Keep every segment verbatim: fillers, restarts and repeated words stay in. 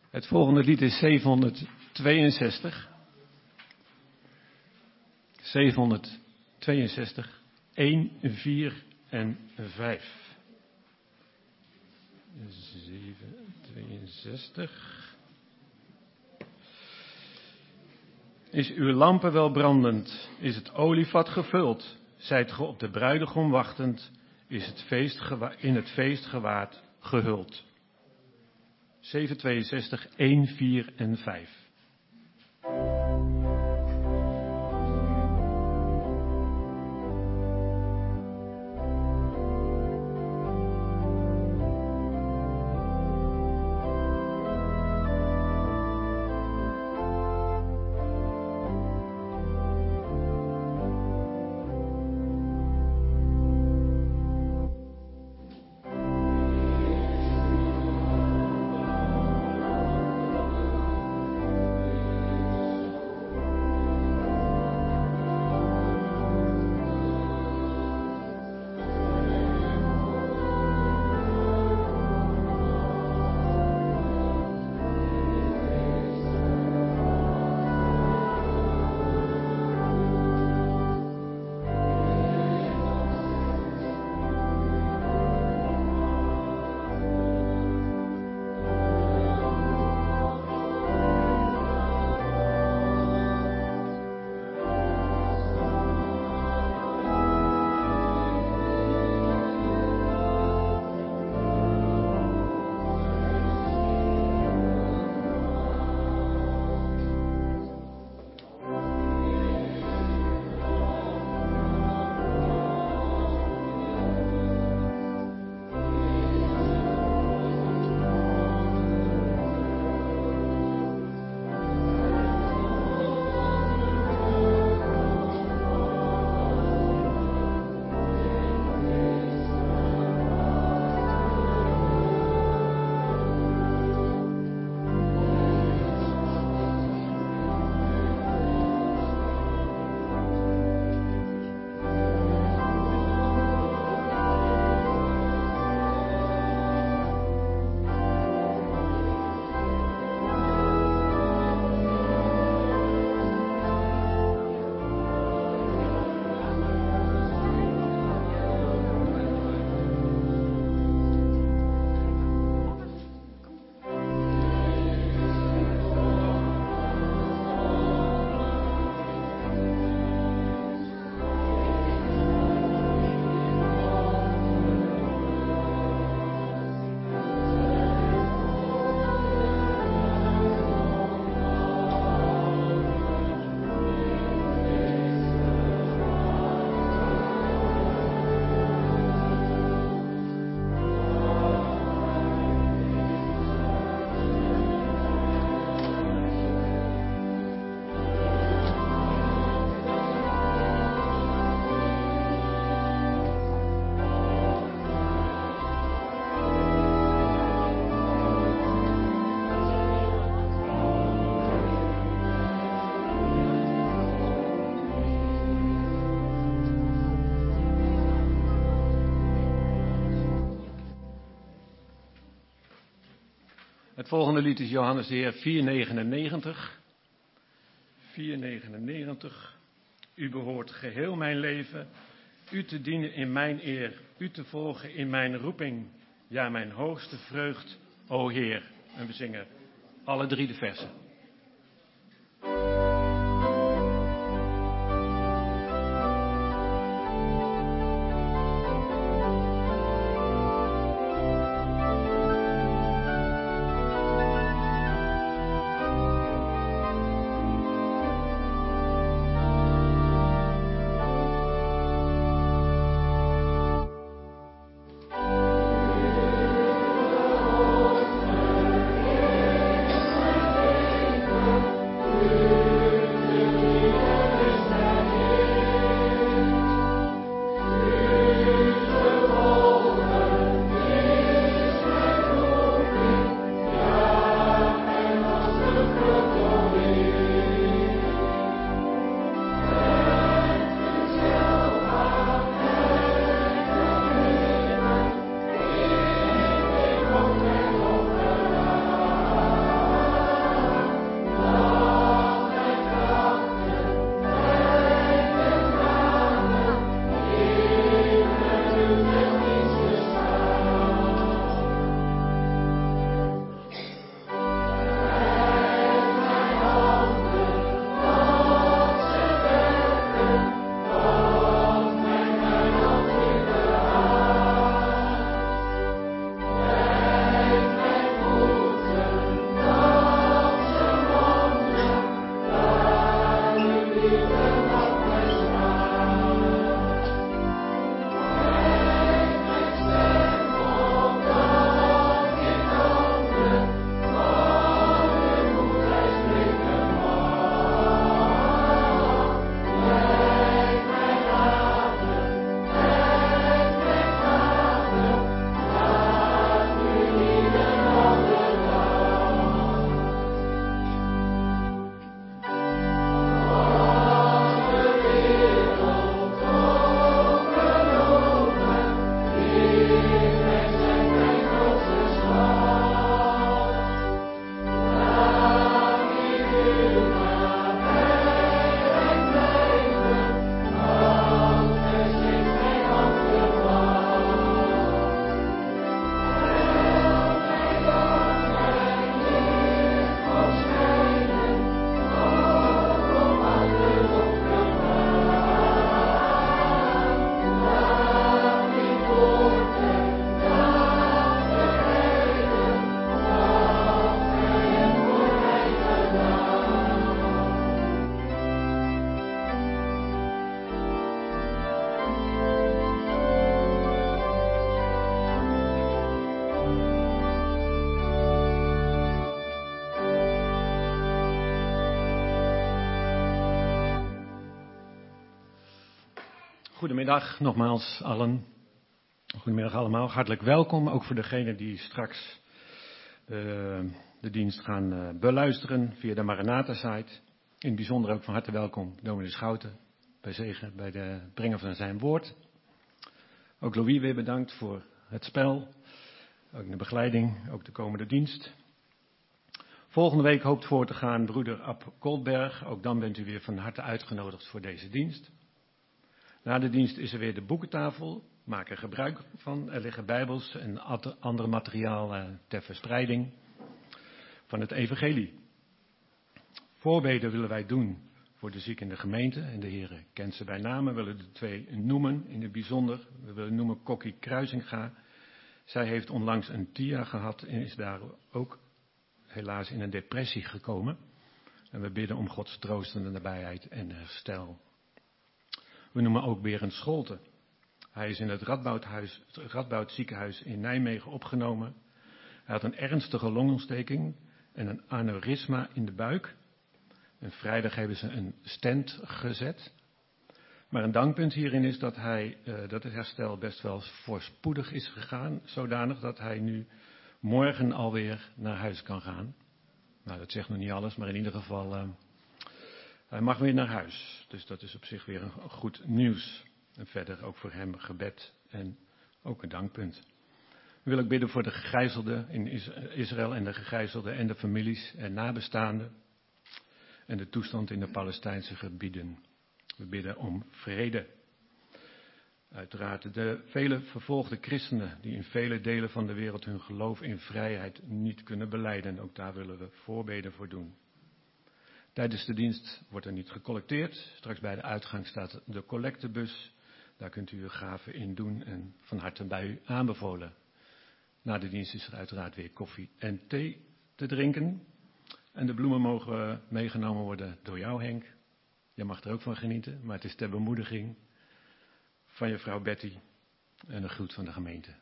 Het volgende lied is zevenhonderdtweeënzestig. zevenhonderdtweeënzestig, een, vier en vijf. zevenhonderdtweeënzestig. Is uw lampen wel brandend? Is het olievat gevuld? Zijt ge op de bruidegom wachtend? Is het feest in het feestgewaad gehuld? zevenhonderdtweeënzestig, een, vier en vijf. Het volgende lied is Johannes de Heer vierhonderdnegenennegentig. vierhonderdnegenennegentig. U behoort geheel mijn leven, u te dienen in mijn eer, u te volgen in mijn roeping. Ja, mijn hoogste vreugd, o Heer. En we zingen alle drie de versen. Thank you. Goedemiddag nogmaals allen. Goedemiddag allemaal. Hartelijk welkom, ook voor degenen die straks de, de dienst gaan uh, beluisteren via de Maranatha-site. In het bijzonder ook van harte welkom dominee Schouten bij zegen bij de brengen van zijn woord. Ook Louis weer bedankt voor het spel, ook de begeleiding, ook de komende dienst. Volgende week hoopt voor te gaan broeder Ab Goldberg. Ook dan bent u weer van harte uitgenodigd voor deze dienst. Na de dienst is er weer de boekentafel. Maak er gebruik van. Er liggen bijbels en ander materiaal ter verspreiding van het evangelie. Voorbeden willen wij doen voor de zieken in de gemeente. En de Heer kent ze bij naam. We willen de twee noemen in het bijzonder. We willen noemen Kokkie Kruisinga. Zij heeft onlangs een T I A gehad en is daar ook helaas in een depressie gekomen. En we bidden om Gods troostende nabijheid en herstel. We noemen ook Berend Scholten. Hij is in het Radboudhuis, het Radboud ziekenhuis in Nijmegen opgenomen. Hij had een ernstige longontsteking en een aneurysma in de buik. En vrijdag hebben ze een stent gezet. Maar een dankpunt hierin is dat, hij, uh, dat het herstel best wel voorspoedig is gegaan. Zodanig dat hij nu morgen alweer naar huis kan gaan. Nou, dat zegt nog niet alles, maar in ieder geval, uh, hij mag weer naar huis. Dus dat is op zich weer een goed nieuws. En verder ook voor hem gebed en ook een dankpunt. We willen ook bidden voor de gegijzelden in Israël en de gegijzelden en de families en nabestaanden. En de toestand in de Palestijnse gebieden. We bidden om vrede. Uiteraard de vele vervolgde christenen die in vele delen van de wereld hun geloof in vrijheid niet kunnen belijden. Ook daar willen we voorbeden voor doen. Tijdens de dienst wordt er niet gecollecteerd. Straks bij de uitgang staat de collectebus. Daar kunt u uw gaven in doen en van harte bij u aanbevolen. Na de dienst is er uiteraard weer koffie en thee te drinken. En de bloemen mogen meegenomen worden door jou, Henk. Je mag er ook van genieten, maar het is ter bemoediging van je vrouw Betty en een groet van de gemeente.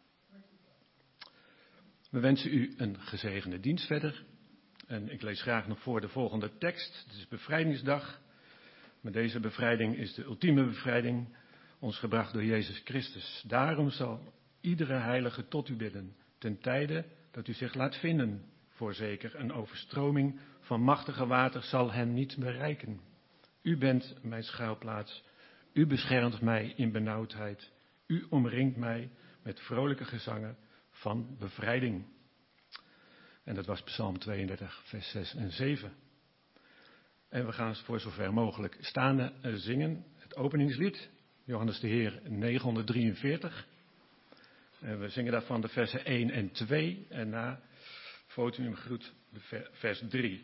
We wensen u een gezegende dienst verder. En ik lees graag nog voor de volgende tekst. Het is bevrijdingsdag. Maar deze bevrijding is de ultieme bevrijding, ons gebracht door Jezus Christus. Daarom zal iedere heilige tot u bidden, ten tijde dat u zich laat vinden. Voorzeker, een overstroming van machtige water zal hem niet bereiken. U bent mijn schuilplaats. U beschermt mij in benauwdheid. U omringt mij met vrolijke gezangen van bevrijding. En dat was Psalm tweeëndertig, vers zes en zeven. En we gaan voor zover mogelijk staande zingen. Het openingslied, Johannes de Heer negenhonderddrieënveertig. En we zingen daarvan de versen één en twee. En na Fotium groet de vers drie.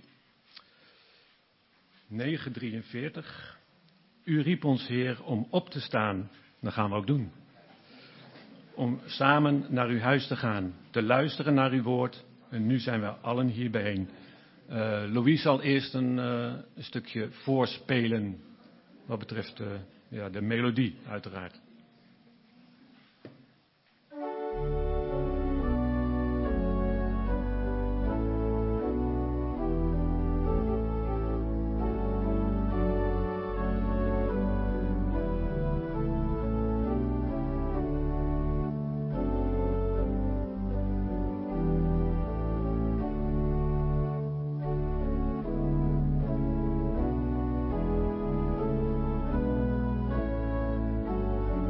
negenhonderddrieënveertig. U riep ons, Heer, om op te staan. Dat gaan we ook doen. Om samen naar uw huis te gaan. Te luisteren naar uw woord. En nu zijn we allen hier bijeen. Uh, Louis zal eerst een, uh, een stukje voorspelen. Wat betreft uh, ja, de melodie, uiteraard. Thank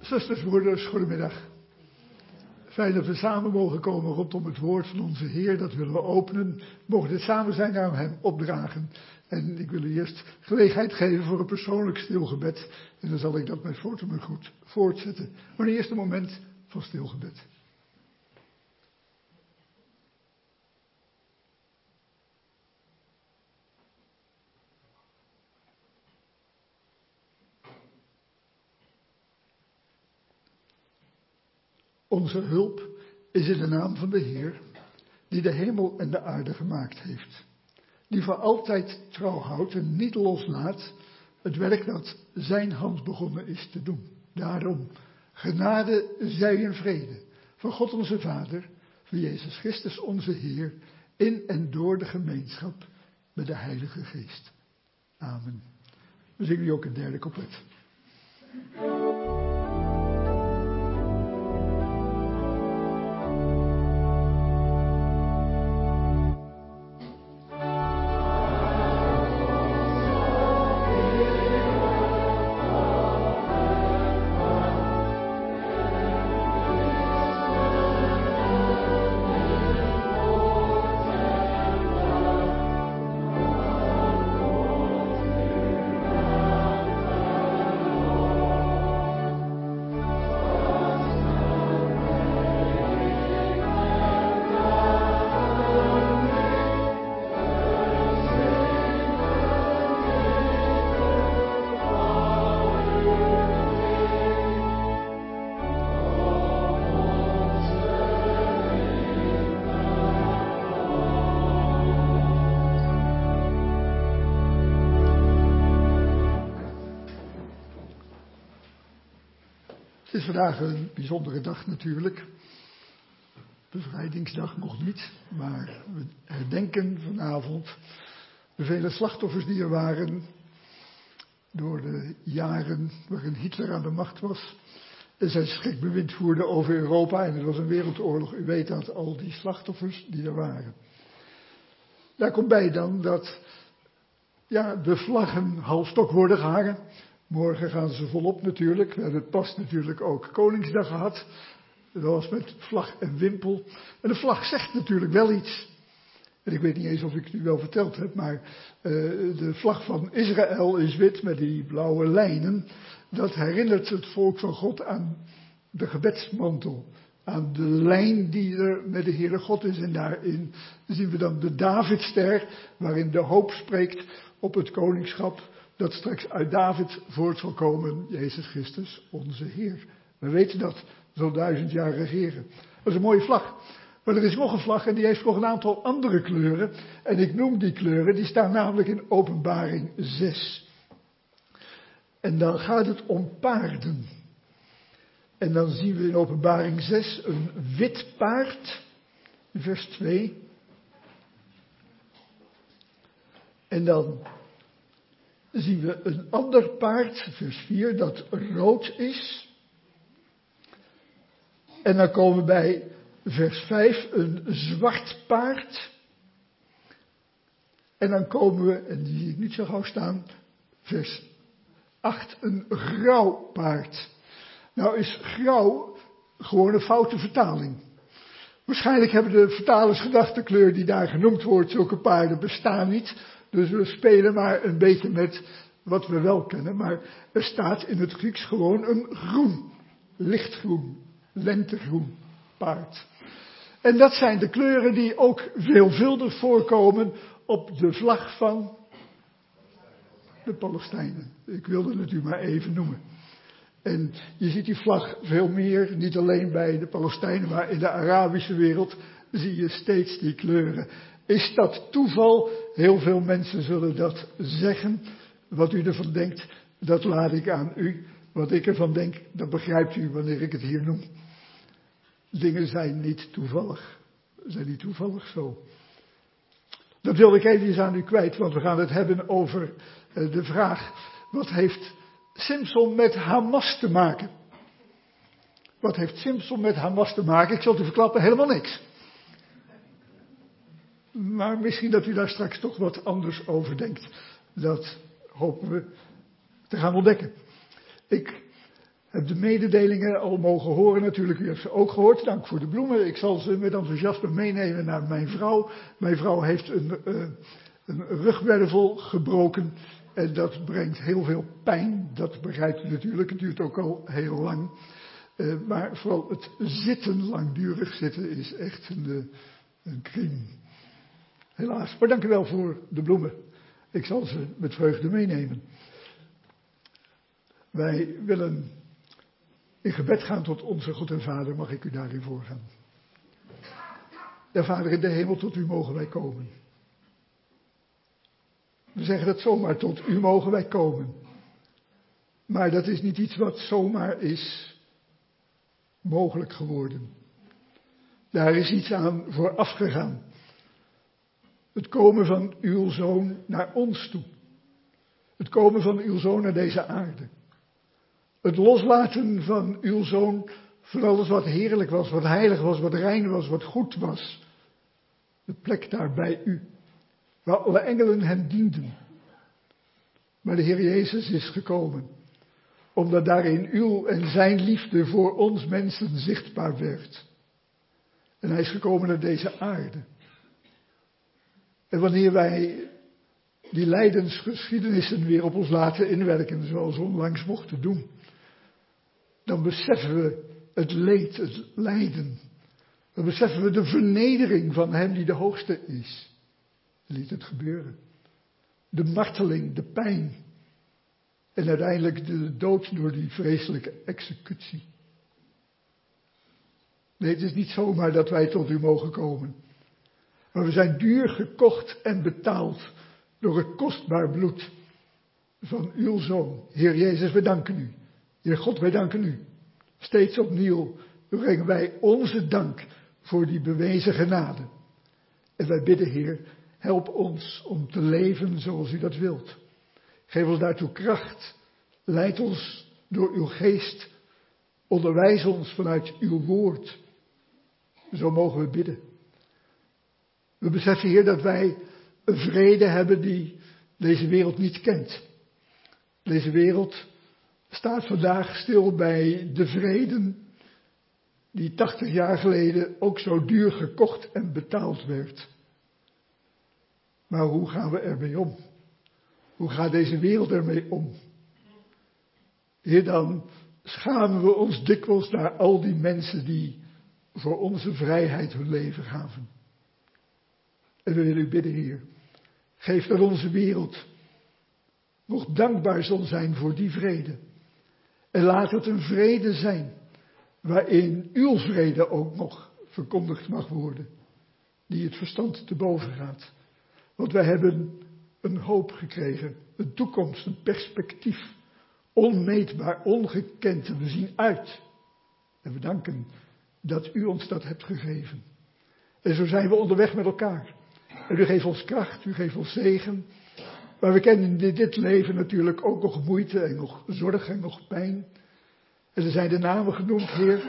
Zusters, broeders, goedemiddag. Fijn dat we samen mogen komen rondom het woord van onze Heer. Dat willen we openen. We mogen dit samen zijn aan hem opdragen. En ik wil u eerst gelegenheid geven voor een persoonlijk stilgebed. En dan zal ik dat met voortdurend goed voortzetten. Maar een eerste moment van stilgebed. Onze hulp is in de naam van de Heer, die de hemel en de aarde gemaakt heeft. Die voor altijd trouw houdt en niet loslaat het werk dat zijn hand begonnen is te doen. Daarom, genade zij en vrede van God onze Vader, van Jezus Christus onze Heer, in en door de gemeenschap met de Heilige Geest. Amen. We zingen nu ook een derde couplet. Het is vandaag een bijzondere dag natuurlijk. Bevrijdingsdag nog niet, maar we herdenken vanavond de vele slachtoffers die er waren door de jaren waarin Hitler aan de macht was en zijn schrikbewind voerde over Europa. En het was een wereldoorlog, u weet dat, al die slachtoffers die er waren. Daar komt bij dan dat ja, de vlaggen halfstok worden gehangen. Morgen gaan ze volop natuurlijk. We hebben pas natuurlijk ook Koningsdag gehad. Dat was met vlag en wimpel. En de vlag zegt natuurlijk wel iets. En ik weet niet eens of ik het u wel verteld heb, maar uh, de vlag van Israël is wit met die blauwe lijnen. Dat herinnert het volk van God aan de gebedsmantel. Aan de lijn die er met de Heere God is. En daarin zien we dan de Davidster, waarin de hoop spreekt op het koningschap dat straks uit David voort zal komen, Jezus Christus, onze Heer. We weten dat, zal duizend jaar regeren. Dat is een mooie vlag. Maar er is nog een vlag en die heeft nog een aantal andere kleuren. En ik noem die kleuren, die staan namelijk in Openbaring zes. En dan gaat het om paarden. En dan zien we in Openbaring zes een wit paard, vers twee. En dan zien we een ander paard, vers vier, dat rood is. En dan komen we bij vers vijf, een zwart paard. En dan komen we, en die zie ik niet zo gauw staan, vers acht, een grauw paard. Nou is grauw gewoon een foute vertaling. Waarschijnlijk hebben de vertalers gedacht, de kleur die daar genoemd wordt, zulke paarden bestaan niet. Dus we spelen maar een beetje met wat we wel kennen. Maar er staat in het Grieks gewoon een groen, lichtgroen, lentegroen paard. En dat zijn de kleuren die ook veelvuldig voorkomen op de vlag van de Palestijnen. Ik wilde het u maar even noemen. En je ziet die vlag veel meer, niet alleen bij de Palestijnen, maar in de Arabische wereld zie je steeds die kleuren. Is dat toeval? Heel veel mensen zullen dat zeggen. Wat u ervan denkt, dat laat ik aan u. Wat ik ervan denk, dat begrijpt u wanneer ik het hier noem. Dingen zijn niet toevallig. Zijn niet toevallig zo. Dat wilde ik even aan u kwijt, want we gaan het hebben over uh, de vraag, wat heeft Simson met Hamas te maken? Wat heeft Simson met Hamas te maken? Ik zal het u verklappen, helemaal niks. Maar misschien dat u daar straks toch wat anders over denkt. Dat hopen we te gaan ontdekken. Ik heb de mededelingen al mogen horen natuurlijk. U heeft ze ook gehoord. Dank voor de bloemen. Ik zal ze met enthousiasme meenemen naar mijn vrouw. Mijn vrouw heeft een, uh, een rugwervel gebroken. En dat brengt heel veel pijn. Dat begrijpt u natuurlijk. Het duurt ook al heel lang. Uh, maar vooral het zitten, langdurig zitten, is echt een, uh, een crime. Helaas. Maar dank u wel voor de bloemen. Ik zal ze met vreugde meenemen. Wij willen in gebed gaan tot onze God en Vader. Mag ik u daarin voorgaan? Ja, Vader in de hemel, tot u mogen wij komen. We zeggen dat zomaar, tot u mogen wij komen. Maar dat is niet iets wat zomaar is mogelijk geworden. Daar is iets aan vooraf gegaan. Het komen van uw Zoon naar ons toe. Het komen van uw Zoon naar deze aarde. Het loslaten van uw Zoon voor alles wat heerlijk was, wat heilig was, wat rein was, wat goed was. De plek daar bij u, waar alle engelen hem dienden. Maar de Heer Jezus is gekomen, omdat daarin uw en zijn liefde voor ons mensen zichtbaar werd. En hij is gekomen naar deze aarde. En wanneer wij die lijdensgeschiedenissen weer op ons laten inwerken, zoals we onlangs mochten doen, dan beseffen we het leed, het lijden. Dan beseffen we de vernedering van hem die de hoogste is. Liet het gebeuren. De marteling, de pijn. En uiteindelijk de dood door die vreselijke executie. Nee, het is niet zomaar dat wij tot u mogen komen. Maar we zijn duur gekocht en betaald door het kostbaar bloed van uw Zoon. Heer Jezus, we danken u. Heer God, wij danken u. Steeds opnieuw brengen wij onze dank voor die bewezen genade. En wij bidden, Heer, help ons om te leven zoals u dat wilt. Geef ons daartoe kracht. Leid ons door uw geest. Onderwijs ons vanuit uw woord. Zo mogen we bidden. We beseffen, Heer, dat wij een vrede hebben die deze wereld niet kent. Deze wereld staat vandaag stil bij de vreden die tachtig jaar geleden ook zo duur gekocht en betaald werd. Maar hoe gaan we ermee om? Hoe gaat deze wereld ermee om? Heer, dan schamen we ons dikwijls naar al die mensen die voor onze vrijheid hun leven gaven. En we willen u bidden, Heer, geef dat onze wereld nog dankbaar zal zijn voor die vrede. En laat het een vrede zijn, waarin uw vrede ook nog verkondigd mag worden, die het verstand te boven gaat. Want wij hebben een hoop gekregen, een toekomst, een perspectief, onmeetbaar, ongekend, en we zien uit. En we danken dat u ons dat hebt gegeven. En zo zijn we onderweg met elkaar. En u geeft ons kracht, u geeft ons zegen. Maar we kennen in dit leven natuurlijk ook nog moeite en nog zorg en nog pijn. En er zijn de namen genoemd, Heer,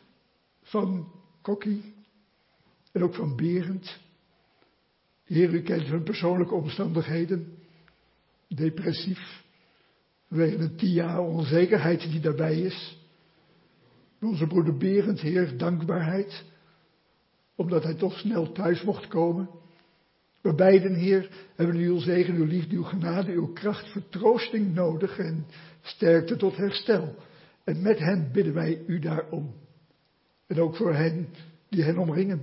van Kokkie en ook van Berend. Heer, u kent hun persoonlijke omstandigheden. Depressief. Vanwege een tien jaar onzekerheid die daarbij is. Onze broeder Berend, Heer, dankbaarheid. Omdat hij toch snel thuis mocht komen. We beiden, Heer, hebben uw zegen, uw liefde, uw genade, uw kracht, vertroosting nodig en sterkte tot herstel. En met hen bidden wij u daarom. En ook voor hen die hen omringen.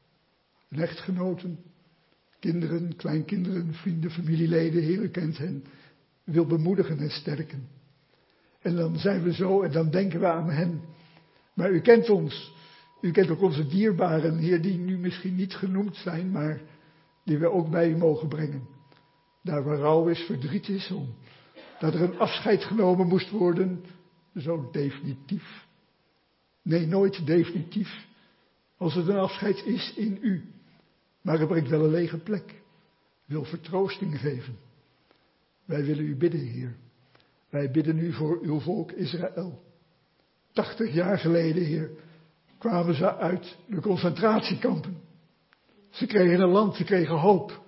Hun echtgenoten, kinderen, kleinkinderen, vrienden, familieleden, Heer, u kent hen. U wil bemoedigen en sterken. En dan zijn we zo en dan denken we aan hen. Maar u kent ons. U kent ook onze dierbaren, Heer, die nu misschien niet genoemd zijn, maar die we ook bij u mogen brengen. Daar waar rouw is, verdriet is, om dat er een afscheid genomen moest worden, zo definitief. Nee, nooit definitief. Als het een afscheid is in u. Maar er brengt wel een lege plek. Wil vertroosting geven. Wij willen u bidden, Heer. Wij bidden u voor uw volk Israël. Tachtig jaar geleden, Heer, kwamen ze uit de concentratiekampen. Ze kregen een land, ze kregen hoop.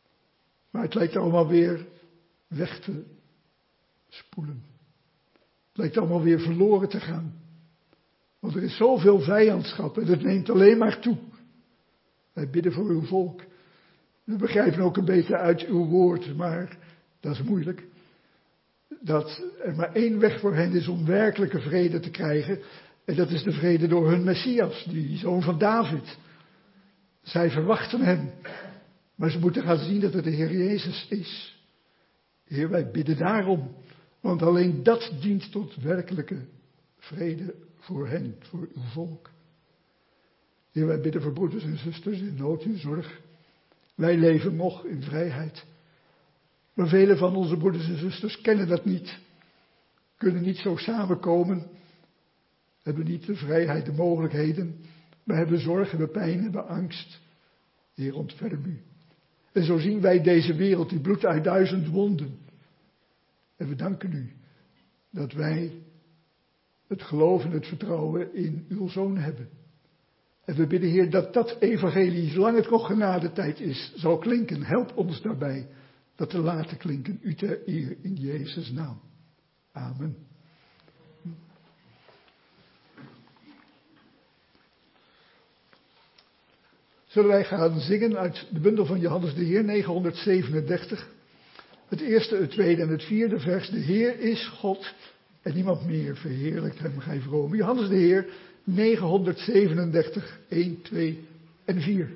Maar het lijkt allemaal weer weg te spoelen. lijkt allemaal weer verloren te gaan. Want er is zoveel vijandschap en het neemt alleen maar toe. Wij bidden voor uw volk. We begrijpen ook een beetje uit uw woord, maar dat is moeilijk. Dat er maar één weg voor hen is om werkelijke vrede te krijgen. En dat is de vrede door hun Messias, die zoon van David. Zij verwachten hem. Maar ze moeten gaan zien dat het de Heer Jezus is. Heer, wij bidden daarom. Want alleen dat dient tot werkelijke vrede voor hen, voor uw volk. Heer, wij bidden voor broeders en zusters in nood en zorg. Wij leven nog in vrijheid. Maar vele van onze broeders en zusters kennen dat niet. Kunnen niet zo samenkomen. Hebben niet de vrijheid, de mogelijkheden. We hebben zorg, hebben pijn, hebben angst. Heer, ontferm u. En zo zien wij deze wereld, die bloedt uit duizend wonden. En we danken u dat wij het geloof en het vertrouwen in uw Zoon hebben. En we bidden, Heer, dat dat evangelie, zolang het nog genadetijd is, zal klinken. Help ons daarbij dat te laten klinken. U ter eer in Jezus' naam. Amen. Zullen wij gaan zingen uit de bundel van Johannes de Heer, negenhonderdzevenendertig. Het eerste, het tweede en het vierde vers. De Heer is God en niemand meer. Verheerlijkt hem, gij vrome. Johannes de Heer, negenhonderdzevenendertig, een, twee en vier.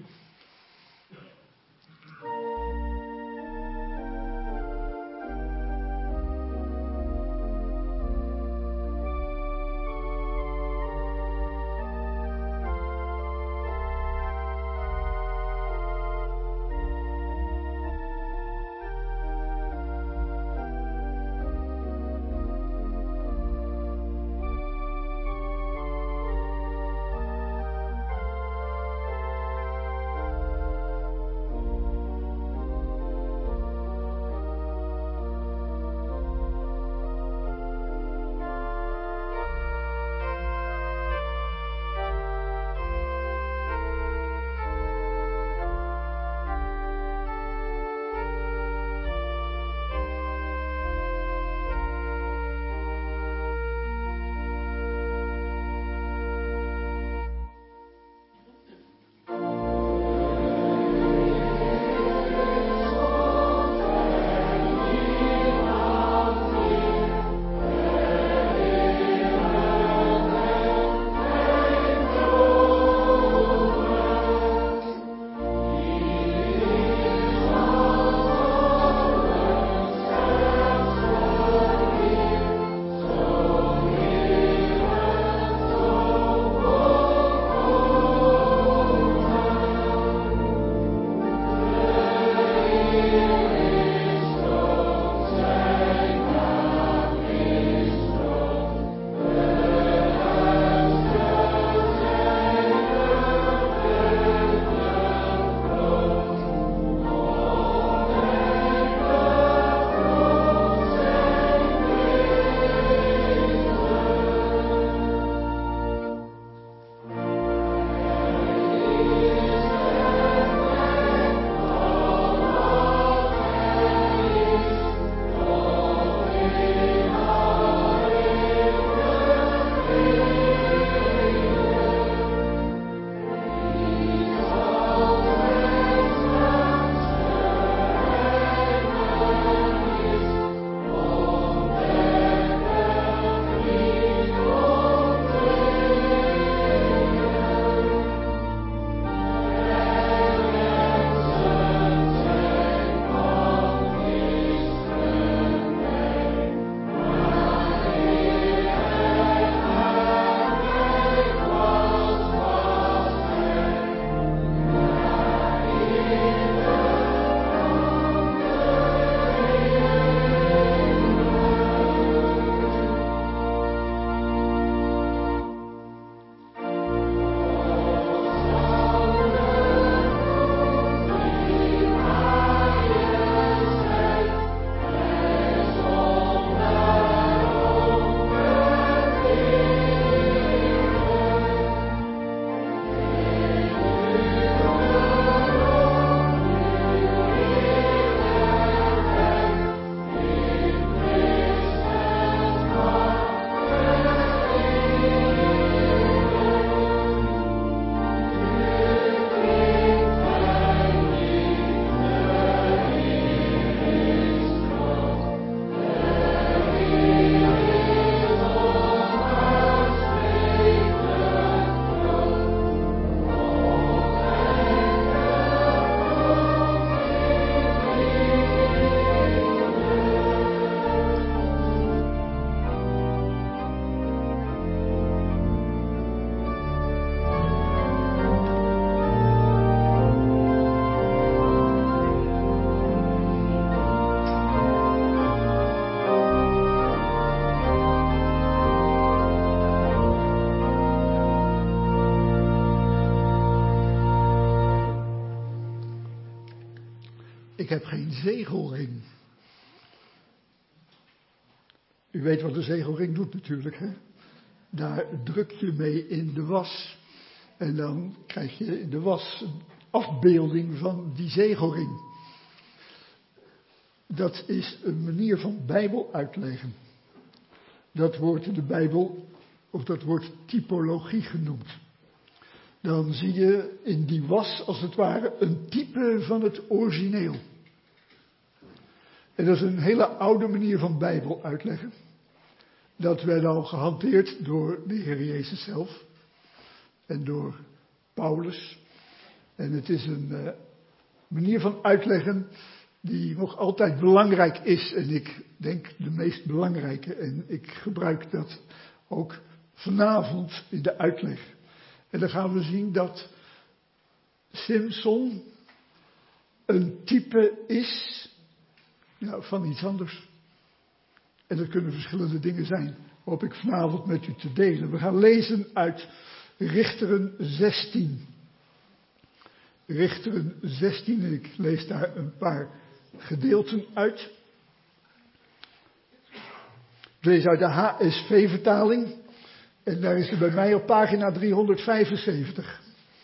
ik heb geen zegelring. U weet wat een zegelring doet natuurlijk, hè? Daar druk je mee in de was. En dan krijg je in de was een afbeelding van die zegelring. Dat is een manier van Bijbel uitleggen. Dat wordt in de Bijbel, of dat wordt typologie genoemd. Dan zie je in die was, als het ware, een type van het origineel. En dat is een hele oude manier van Bijbel uitleggen. Dat werd al gehanteerd door de Heer Jezus zelf. En door Paulus. En het is een uh, manier van uitleggen die nog altijd belangrijk is. En ik denk de meest belangrijke. En ik gebruik dat ook vanavond in de uitleg. En dan gaan we zien dat Simson een type is nou, van iets anders. En dat kunnen verschillende dingen zijn. Hoop ik vanavond met u te delen. We gaan lezen uit Richteren zestien. Richteren zestien, ik lees daar een paar gedeelten uit. Ik lees uit de H S V-vertaling. En daar is het bij mij op pagina driehonderdvijfenzeventig.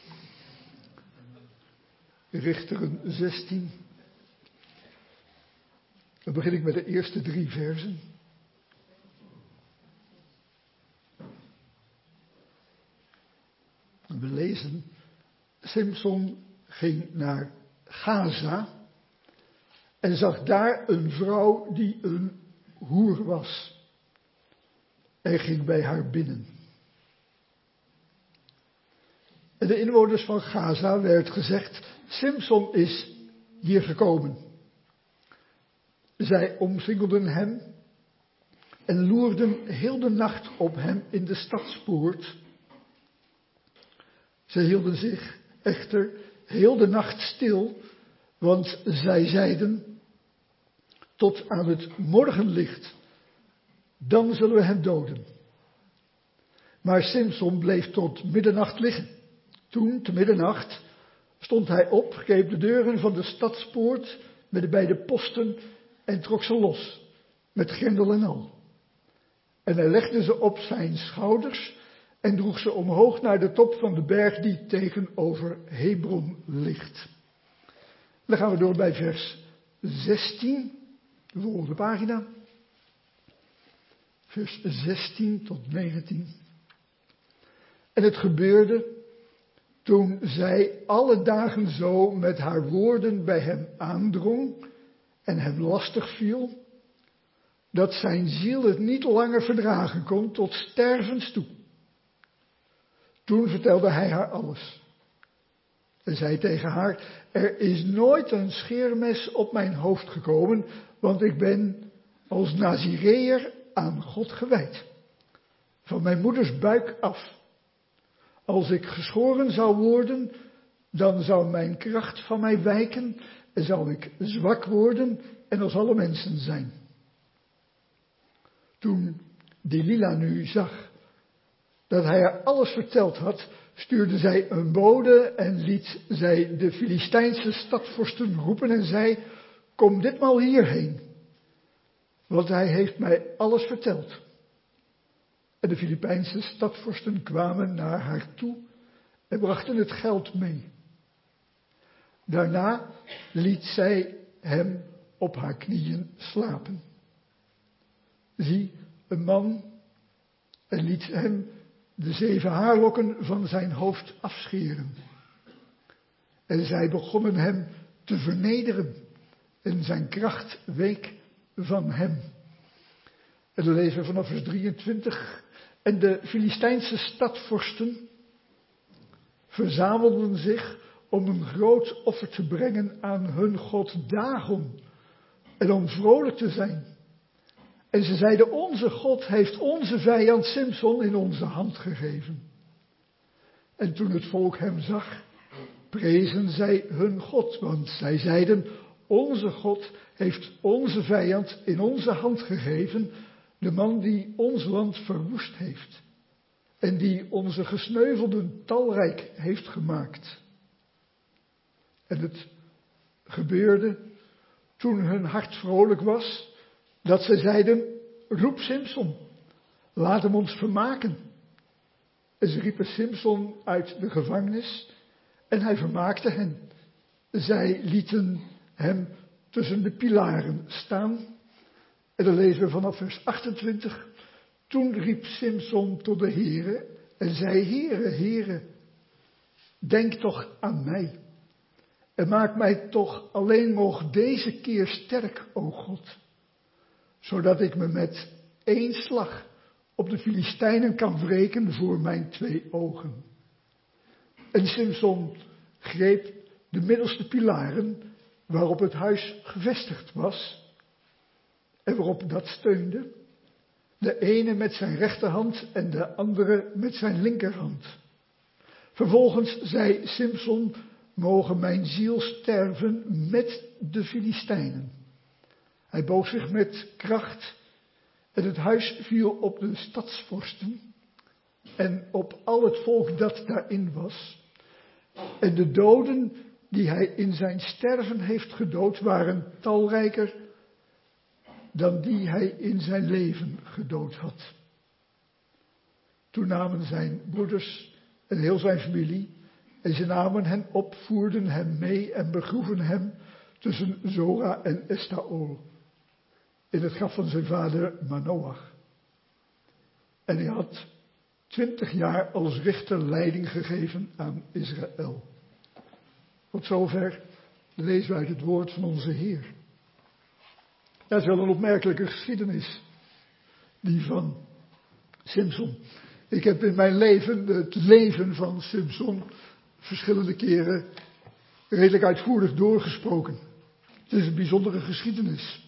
Richteren zestien. Dan begin ik met de eerste drie versen. We lezen, Simson ging naar Gaza en zag daar een vrouw die een hoer was. En ging bij haar binnen. En de inwoners van Gaza werd gezegd, Simson is hier gekomen. Zij omsingelden hem en loerden heel de nacht op hem in de stadspoort. Zij hielden zich echter heel de nacht stil, want zij zeiden, tot aan het morgenlicht, dan zullen we hem doden. Maar Simson bleef tot middernacht liggen. Toen, te middernacht, stond hij op, greep de deuren van de stadspoort met de beide posten en trok ze los, met grendel en al. En hij legde ze op zijn schouders en droeg ze omhoog naar de top van de berg die tegenover Hebron ligt. Dan gaan we door bij vers zestien, de volgende pagina. Vers zestien tot negentien. En het gebeurde toen zij alle dagen zo met haar woorden bij hem aandrong en hem lastig viel, dat zijn ziel het niet langer verdragen kon tot stervens toe. Toen vertelde hij haar alles. En zei tegen haar, er is nooit een scheermes op mijn hoofd gekomen, want ik ben als Nazireër aan God gewijd. Van mijn moeders buik af. Als ik geschoren zou worden, dan zou mijn kracht van mij wijken en zou ik zwak worden en als alle mensen zijn. Toen Delila nu zag dat hij haar alles verteld had, stuurde zij een bode en liet zij de Filistijnse stadvorsten roepen en zei, kom ditmaal hierheen, want hij heeft mij alles verteld. En de Filistijnse stadvorsten kwamen naar haar toe en brachten het geld mee. Daarna liet zij hem op haar knieën slapen. Zie, een man, en liet hem de zeven haarlokken van zijn hoofd afscheren. En zij begonnen hem te vernederen en zijn kracht week van hem. En dan lezen we vanaf vers drieëntwintig. En de Filistijnse stadvorsten verzamelden zich om een groot offer te brengen aan hun god Dagon en om vrolijk te zijn. En ze zeiden, onze God heeft onze vijand Simson in onze hand gegeven. En toen het volk hem zag, prezen zij hun God, want zij zeiden, onze God heeft onze vijand in onze hand gegeven, de man die ons land verwoest heeft en die onze gesneuvelden talrijk heeft gemaakt. En het gebeurde toen hun hart vrolijk was, dat ze zeiden, roep Simson, laat hem ons vermaken. En ze riepen Simson uit de gevangenis en hij vermaakte hen. Zij lieten hem tussen de pilaren staan. En dan lezen we vanaf vers achtentwintig. Toen riep Simson tot de Heere en zei, Heere, Heere, denk toch aan mij. En maak mij toch alleen nog deze keer sterk, o God. Zodat ik me met één slag op de Filistijnen kan wreken voor mijn twee ogen. En Simson greep de middelste pilaren waarop het huis gevestigd was en waarop dat steunde, de ene met zijn rechterhand en de andere met zijn linkerhand. Vervolgens zei Simson, mogen mijn ziel sterven met de Filistijnen. Hij boog zich met kracht en het huis viel op de stadsvorsten en op al het volk dat daarin was. En de doden die hij in zijn sterven heeft gedood waren talrijker dan die hij in zijn leven gedood had. Toen namen zijn broeders en heel zijn familie en ze namen hem op, voerden hem mee en begroeven hem tussen Zora en Estaol in het graf van zijn vader Manoach. En hij had twintig jaar als richter leiding gegeven aan Israël. Tot zover lezen we uit het woord van onze Heer. Dat is wel een opmerkelijke geschiedenis, die van Simson. Ik heb in mijn leven het leven van Simson verschillende keren redelijk uitvoerig doorgesproken. Het is een bijzondere geschiedenis.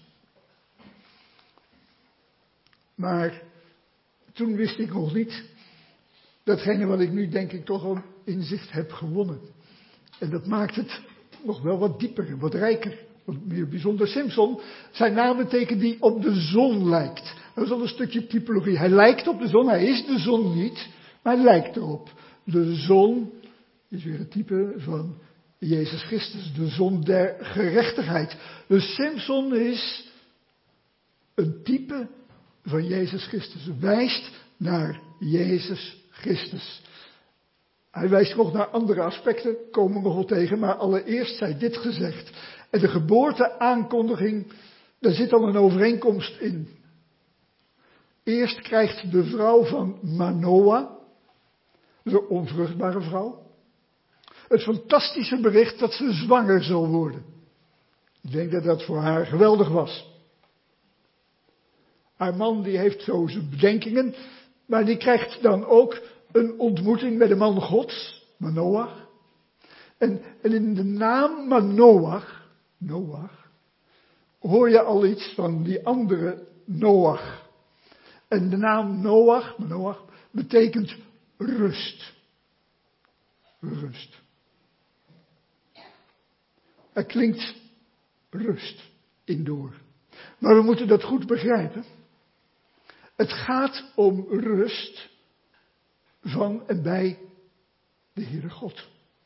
Maar toen wist ik nog niet datgene wat ik nu denk ik toch al inzicht heb gewonnen. En dat maakt het nog wel wat dieper, wat rijker, wat meer bijzonder. Simson, zijn naam betekent die op de zon lijkt. Dat is al een stukje typologie. Hij lijkt op de zon, hij is de zon niet, maar hij lijkt erop. De zon is weer het type van Jezus Christus, de zon der gerechtigheid. Dus Simson is een type van Jezus Christus, wijst naar Jezus Christus. Hij wijst nog naar andere aspecten, komen we nog wel tegen, maar allereerst zij dit gezegd. En de geboorteaankondiging, daar zit al een overeenkomst in. Eerst krijgt de vrouw van Manoah, de onvruchtbare vrouw, het fantastische bericht dat ze zwanger zal worden. Ik denk dat dat voor haar geweldig was. Haar man die heeft zo zijn bedenkingen, maar die krijgt dan ook een ontmoeting met de man Gods, Manoach. En, en in de naam Manoach, Noach, hoor je al iets van die andere Noach. En de naam Noach, Manoach, betekent rust. Rust. Er klinkt rust in door. Maar we moeten dat goed begrijpen. Het gaat om rust van en bij de Heere God.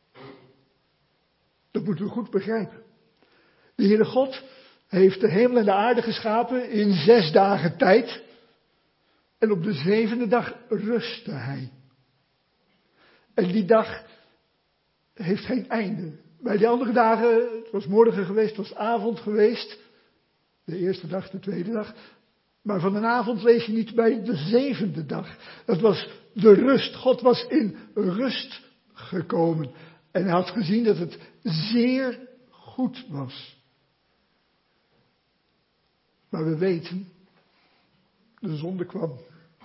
Dat moeten we goed begrijpen. De Heere God heeft de hemel en de aarde geschapen in zes dagen tijd. En op de zevende dag rustte hij. En die dag heeft geen einde. Bij die andere dagen, het was morgen geweest, het was avond geweest. De eerste dag, de tweede dag. Maar van een avond lees je niet bij de zevende dag. Dat was de rust. God was in rust gekomen. En hij had gezien dat het zeer goed was. Maar we weten, de zonde kwam.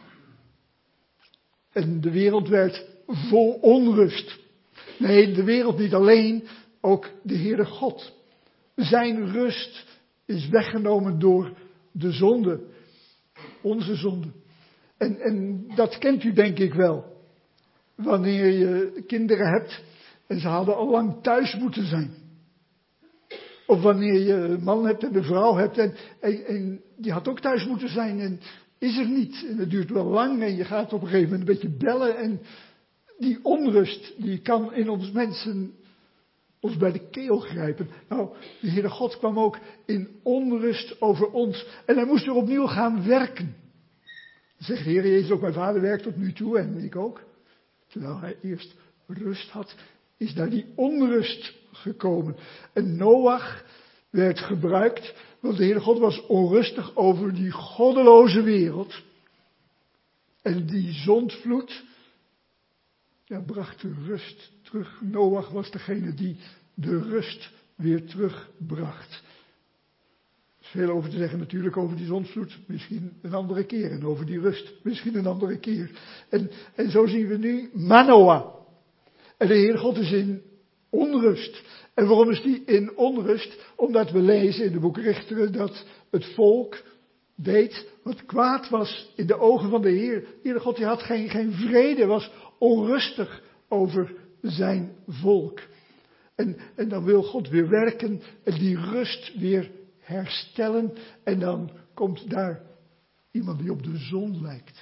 En de wereld werd vol onrust. Nee, de wereld niet alleen, ook de Heere God. Zijn rust is weggenomen door de zonde. Onze zonde. En, en dat kent u denk ik wel. Wanneer je kinderen hebt en ze hadden al lang thuis moeten zijn. Of wanneer je een man hebt en een vrouw hebt en, en, en die had ook thuis moeten zijn en is er niet. En het duurt wel lang en je gaat op een gegeven moment een beetje bellen en die onrust die kan in ons mensen ons bij de keel grijpen. Nou, de Heere God kwam ook in onrust over ons. En hij moest weer opnieuw gaan werken. Dan zegt de Heer Jezus ook, mijn vader werkt tot nu toe en ik ook. Terwijl hij eerst rust had, is daar die onrust gekomen. En Noach werd gebruikt, want de Heere God was onrustig over die goddeloze wereld. En die zondvloed, ja, bracht de rust terug. Noach was degene die de rust weer terugbracht. Er is veel over te zeggen natuurlijk over die zondvloed. Misschien een andere keer. En over die rust. Misschien een andere keer. En, en zo zien we nu Manoah. En de Heer God is in onrust. En waarom is die in onrust? Omdat we lezen in de boek Richteren dat het volk deed wat kwaad was in de ogen van de Heer. De Heer God die had geen, geen vrede, was onrustig over zijn volk. En, en dan wil God weer werken en die rust weer herstellen. En dan komt daar iemand die op de zon lijkt.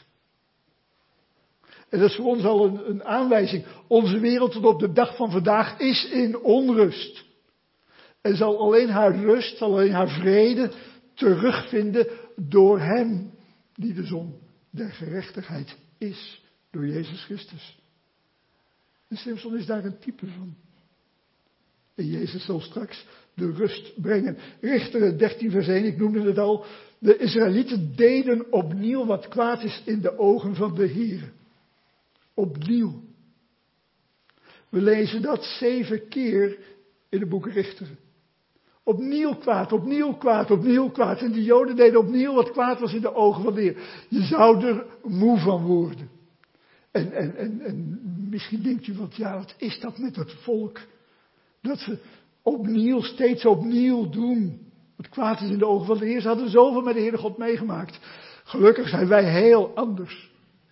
En dat is voor ons al een, een aanwijzing. Onze wereld tot op de dag van vandaag is in onrust. En zal alleen haar rust, zal alleen haar vrede terugvinden door hem die de zon der gerechtigheid is. Door Jezus Christus. En Simson is daar een type van. En Jezus zal straks de rust brengen. Richteren dertien vers één, ik noemde het al. De Israëlieten deden opnieuw wat kwaad is in de ogen van de Heer. Opnieuw. We lezen dat zeven keer in de boek Richteren. Opnieuw kwaad, opnieuw kwaad, opnieuw kwaad. En die Joden deden opnieuw wat kwaad was in de ogen van de Heer. Je zou er moe van worden. En, en, en, en misschien denkt u, wat, ja, wat is dat met het volk? Dat ze opnieuw, steeds opnieuw doen. Wat kwaad is in de ogen van de Heer. Ze hadden zoveel met de Heere God meegemaakt. Gelukkig zijn wij heel anders.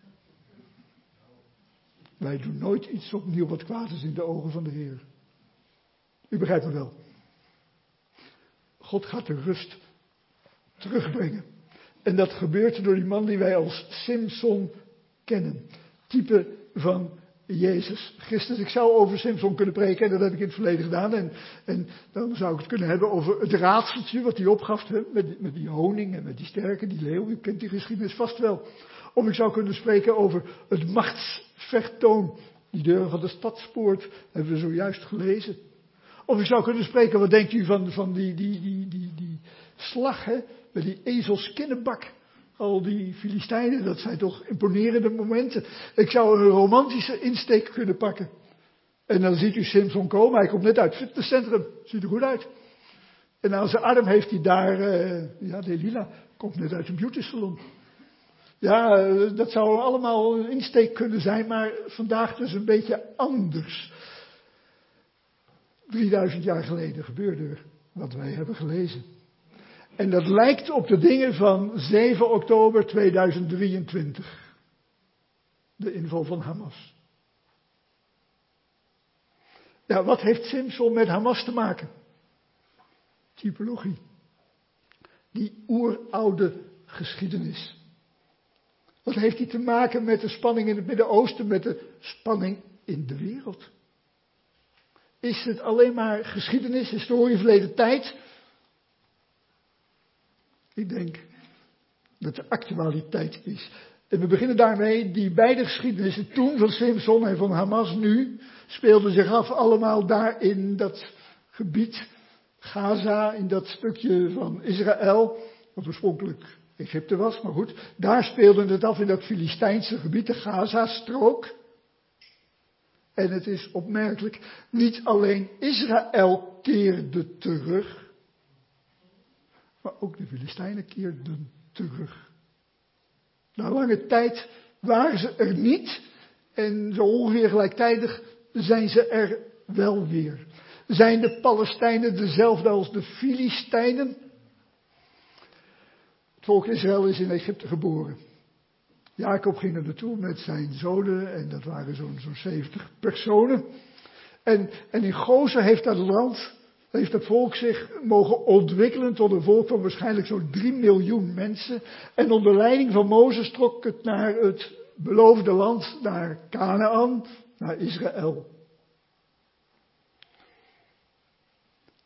Wij doen nooit iets opnieuw wat kwaad is in de ogen van de Heer. U begrijpt me wel. God gaat de rust terugbrengen. En dat gebeurt door die man die wij als Simson kennen. Type van Jezus Christus. Ik zou over Simson kunnen preken en dat heb ik in het verleden gedaan. En, en dan zou ik het kunnen hebben over het raadseltje wat hij opgaf. Hè, met, met die honing en met die sterken, die leeuw. U kent die geschiedenis vast wel. Of ik zou kunnen spreken over het machtsvertoon. Die deuren van de stadspoort hebben we zojuist gelezen. Of ik zou kunnen spreken, wat denkt u van, van die, die, die, die, die slag, hè? Met die ezelskinnenbak. Al die Filistijnen, dat zijn toch imponerende momenten. Ik zou een romantische insteek kunnen pakken. En dan ziet u Simson komen, hij komt net uit het fitnesscentrum. Ziet er goed uit. En aan zijn arm heeft hij daar, uh, ja, Delila, komt net uit een beauty salon. Ja, uh, dat zou allemaal een insteek kunnen zijn, maar vandaag dus een beetje anders. drieduizend jaar geleden gebeurde er wat wij hebben gelezen. En dat lijkt op de dingen van zeven oktober tweeduizend drieëntwintig. De inval van Hamas. Ja, wat heeft Simson met Hamas te maken? Typologie. Die oeroude geschiedenis. Wat heeft die te maken met de spanning in het Midden-Oosten, met de spanning in de wereld? Is het alleen maar geschiedenis, historie, verleden tijd? Ik denk dat de actualiteit is. En we beginnen daarmee, die beide geschiedenissen, toen van Simson en van Hamas nu, speelden zich af allemaal daar in dat gebied, Gaza, in dat stukje van Israël, wat oorspronkelijk Egypte was, maar goed, daar speelde het af in dat Filistijnse gebied, de Gaza-strook. En het is opmerkelijk, niet alleen Israël keerde terug, maar ook de Filistijnen keerden terug. Na lange tijd waren ze er niet en zo ongeveer gelijktijdig zijn ze er wel weer. Zijn de Palestijnen dezelfde als de Filistijnen? Het volk Israël is in Egypte geboren. Jacob ging er naartoe met zijn zonen en dat waren zo'n zo'n zeventig personen. En, en in Gozen heeft dat land, heeft dat volk zich mogen ontwikkelen tot een volk van waarschijnlijk zo'n drie miljoen mensen. En onder leiding van Mozes trok het naar het beloofde land, naar Canaan, naar Israël.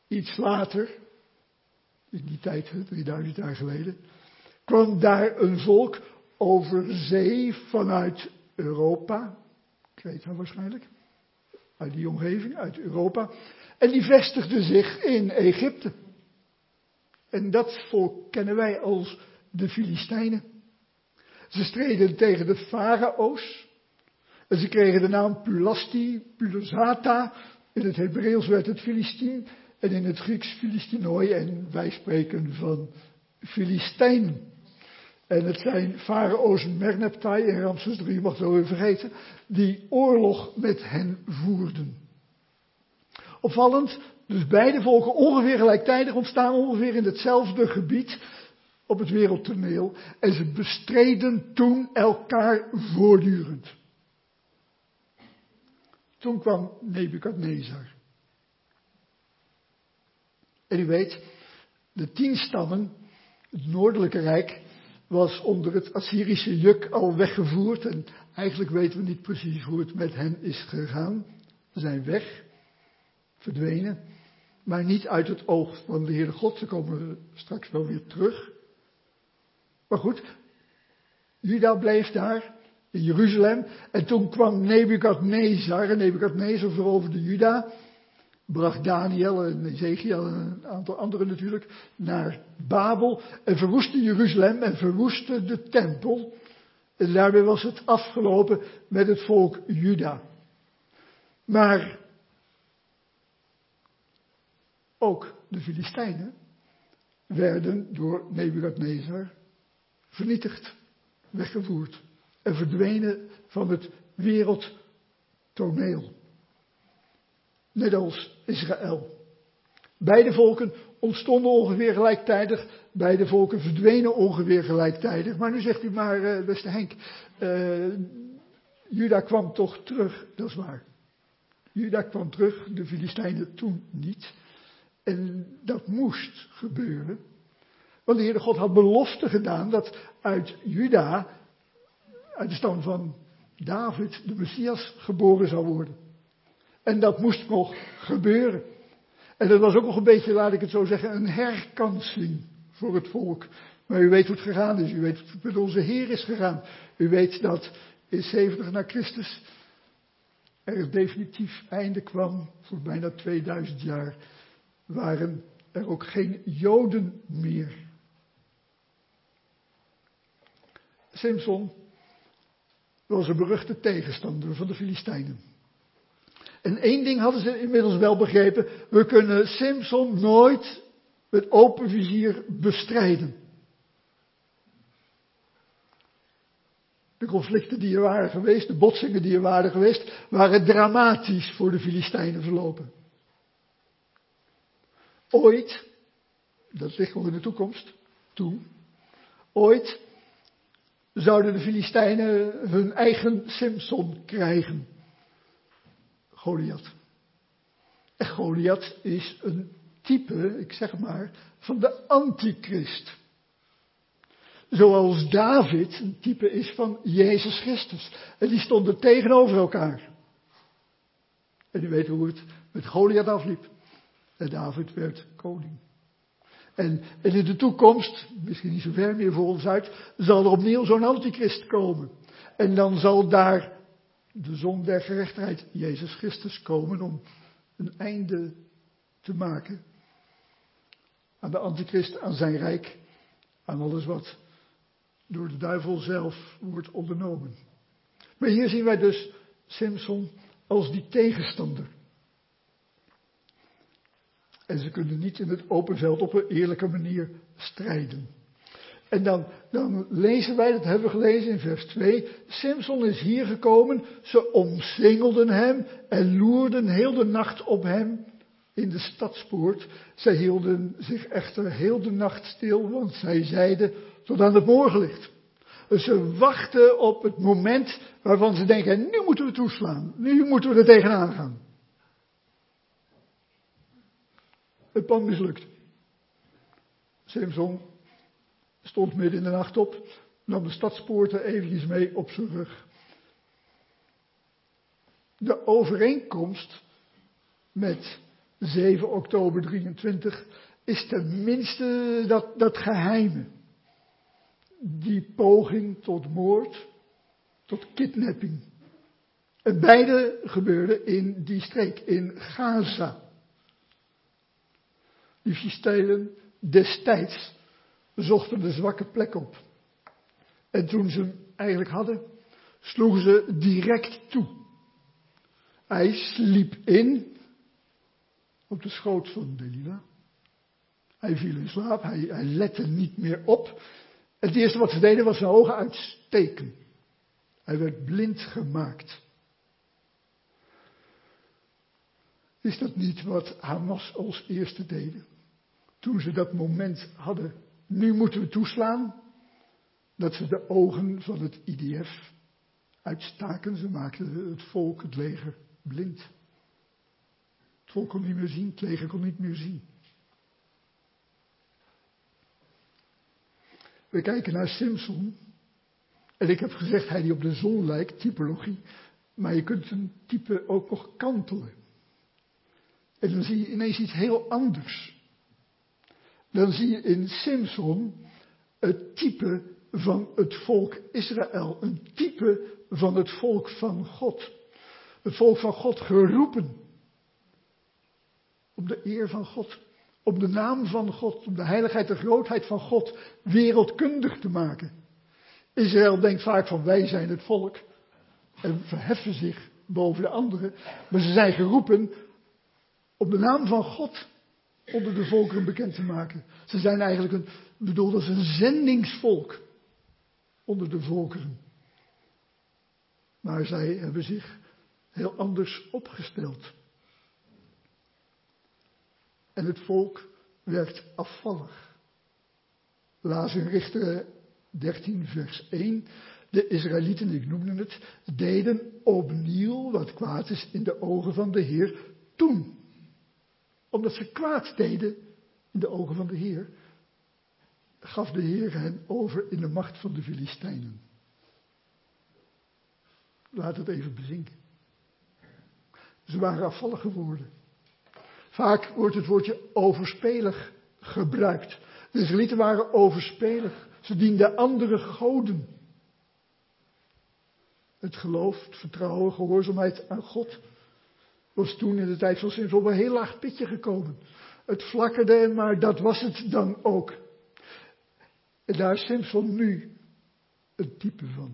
iets later, in die tijd, drieduizend jaar geleden, kwam daar een volk over zee vanuit Europa, Kreta waarschijnlijk, uit die omgeving, uit Europa, en die vestigde zich in Egypte. En dat volk kennen wij als de Filistijnen. Ze streden tegen de farao's. En ze kregen de naam Pulasti, Pulosata. In het Hebreeuws werd het Filistien. En in het Grieks Filistinoi. En wij spreken van Filistijn. En het zijn farao's Merneptah en Ramses drie, je mag het wel weer vergeten. Die oorlog met hen voerden. Opvallend, dus beide volken ongeveer gelijktijdig ontstaan. Ongeveer in hetzelfde gebied. Op het wereldtoneel. En ze bestreden toen elkaar voortdurend. Toen kwam Nebukadnezar. En u weet, de tien stammen, het noordelijke rijk, was onder het Assyrische juk al weggevoerd. En eigenlijk weten we niet precies hoe het met hen is gegaan. Ze zijn weg, verdwenen, maar niet uit het oog van de Heere God. Ze komen straks wel weer terug. Maar goed, Juda bleef daar in Jeruzalem. En toen kwam Nebukadnezar. En Nebukadnezar veroverde Juda. Bracht Daniel en Ezekiel en een aantal anderen natuurlijk naar Babel. En verwoestte Jeruzalem en verwoestte de tempel. En daarmee was het afgelopen met het volk Juda. Maar ook de Filistijnen werden door Nebukadnezar vernietigd, weggevoerd en verdwenen van het wereldtoneel. Net als Israël. Beide volken ontstonden ongeveer gelijktijdig, beide volken verdwenen ongeveer gelijktijdig. Maar nu zegt u maar, uh, beste Henk, uh, Juda kwam toch terug, dat is waar. Juda kwam terug, de Filistijnen toen niet. En dat moest gebeuren. Want de Heere God had belofte gedaan dat uit Juda, uit de stam van David, de Messias geboren zou worden. En dat moest nog gebeuren. En dat was ook nog een beetje, laat ik het zo zeggen, een herkansing voor het volk. Maar u weet hoe het gegaan is. U weet hoe het met onze Heer is gegaan. U weet dat in zeventig na Christus er een definitief einde kwam. Voor bijna tweeduizend jaar waren er ook geen Joden meer. Samson was een beruchte tegenstander van de Filistijnen. En één ding hadden ze inmiddels wel begrepen. We kunnen Samson nooit met open vizier bestrijden. De conflicten die er waren geweest, de botsingen die er waren geweest, waren dramatisch voor de Filistijnen verlopen. Ooit, dat ligt nog in de toekomst, toen, ooit zouden de Filistijnen hun eigen Samson krijgen. Goliath. En Goliath is een type, ik zeg maar, van de antichrist. Zoals David een type is van Jezus Christus. En die stonden tegenover elkaar. En u weet hoe het met Goliath afliep. En David werd koning. En, en in de toekomst, misschien niet zo ver meer voor ons uit, zal er opnieuw zo'n antichrist komen. En dan zal daar de zon der gerechtigheid, Jezus Christus, komen om een einde te maken aan de antichrist, aan zijn rijk, aan alles wat door de duivel zelf wordt ondernomen. Maar hier zien wij dus Samson als die tegenstander. En ze kunnen niet in het open veld op een eerlijke manier strijden. En dan, dan lezen wij, dat hebben we gelezen in vers twee. Samson is hier gekomen, ze omsingelden hem en loerden heel de nacht op hem in de stadspoort. Zij hielden zich echter heel de nacht stil, want zij zeiden tot aan het morgenlicht. Dus ze wachten op het moment waarvan ze denken, nu moeten we toeslaan, nu moeten we er tegenaan gaan. Het plan mislukt. Samson stond midden in de nacht op, nam de stadspoorten eventjes mee op zijn rug. De overeenkomst met zeven oktober drieëntwintig, is tenminste dat, dat geheime. Die poging tot moord, tot kidnapping. En beide gebeurden in die streek, in Gaza. Die Filistijnen destijds zochten de zwakke plek op. En toen ze hem eigenlijk hadden, sloegen ze direct toe. Hij sliep in op de schoot van Delila. Hij viel in slaap, hij, hij lette niet meer op. Het eerste wat ze deden was zijn ogen uitsteken. Hij werd blind gemaakt. Is dat niet wat Hamas als eerste deden? Toen ze dat moment hadden, nu moeten we toeslaan, dat ze de ogen van het I D F uitstaken. Ze maakten het volk, het leger, blind. Het volk kon niet meer zien, het leger kon niet meer zien. We kijken naar Simson. En ik heb gezegd, hij die op de zon lijkt, typologie. Maar je kunt een type ook nog kantelen. En dan zie je ineens iets heel anders. Dan zie je in Simson het type van het volk Israël. Een type van het volk van God. Het volk van God geroepen. Op de eer van God. Om de naam van God. Om de heiligheid en grootheid van God wereldkundig te maken. Israël denkt vaak van wij zijn het volk. En verheffen zich boven de anderen. Maar ze zijn geroepen om de naam van God onder de volkeren bekend te maken. Ze zijn eigenlijk een, bedoeld als een zendingsvolk onder de volkeren. Maar zij hebben zich heel anders opgesteld. En het volk werd afvallig. Laat in Richteren dertien vers één. De Israëlieten, ik noemde het, deden opnieuw wat kwaad is in de ogen van de Heer toen. Omdat ze kwaad deden in de ogen van de Heer, gaf de Heer hen over in de macht van de Filistijnen. Laat het even bezinken. Ze waren afvallig geworden. Vaak wordt het woordje overspelig gebruikt. De Israëlieten waren overspelig. Ze dienden andere goden. Het geloof, het vertrouwen, gehoorzaamheid aan God was toen in de tijd van Simson op een heel laag pitje gekomen. Het flakkerde, maar dat was het dan ook. En daar is Simson nu een type van.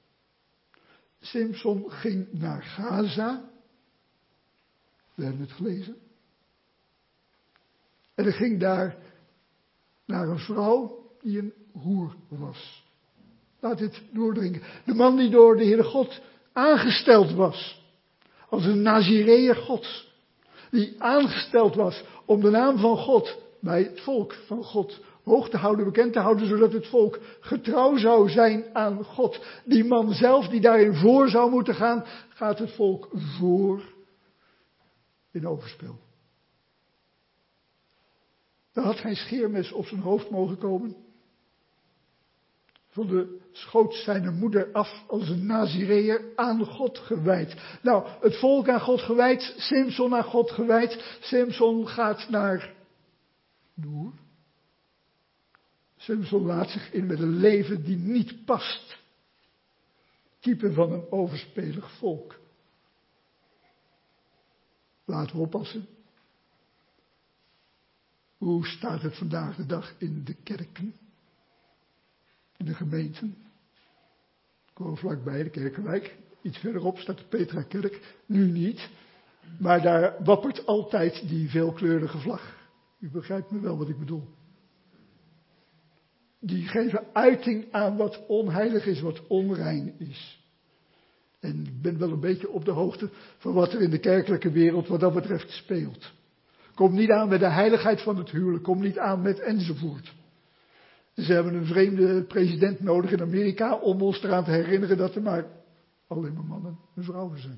Simson ging naar Gaza. We hebben het gelezen. En hij ging daar naar een vrouw die een hoer was. Laat dit doordringen. De man die door de Heere God aangesteld was. Als een Nazireër Gods. Die aangesteld was om de naam van God bij het volk van God hoog te houden, bekend te houden, zodat het volk getrouw zou zijn aan God. Die man zelf die daarin voor zou moeten gaan, gaat het volk voor in overspel. Dan had geen scheermes op zijn hoofd mogen komen. Van de schoot zijn moeder af als een Nazireër aan God gewijd. Nou, het volk aan God gewijd, Simson aan God gewijd. Simson gaat naar Noer. Simson laat zich in met een leven die niet past. Type van een overspelig volk. Laten we oppassen. Hoe staat het vandaag de dag in de kerken? In de gemeenten? Ik woon vlakbij de Kerkenwijk. Iets verderop staat de Petrakerk. Nu niet. Maar daar wappert altijd die veelkleurige vlag. U begrijpt me wel wat ik bedoel. Die geven uiting aan wat onheilig is, wat onrein is. En ik ben wel een beetje op de hoogte van wat er in de kerkelijke wereld wat dat betreft speelt. Kom niet aan met de heiligheid van het huwelijk. Kom niet aan met enzovoort. Ze hebben een vreemde president nodig in Amerika om ons eraan te herinneren dat er maar alleen maar mannen en vrouwen zijn.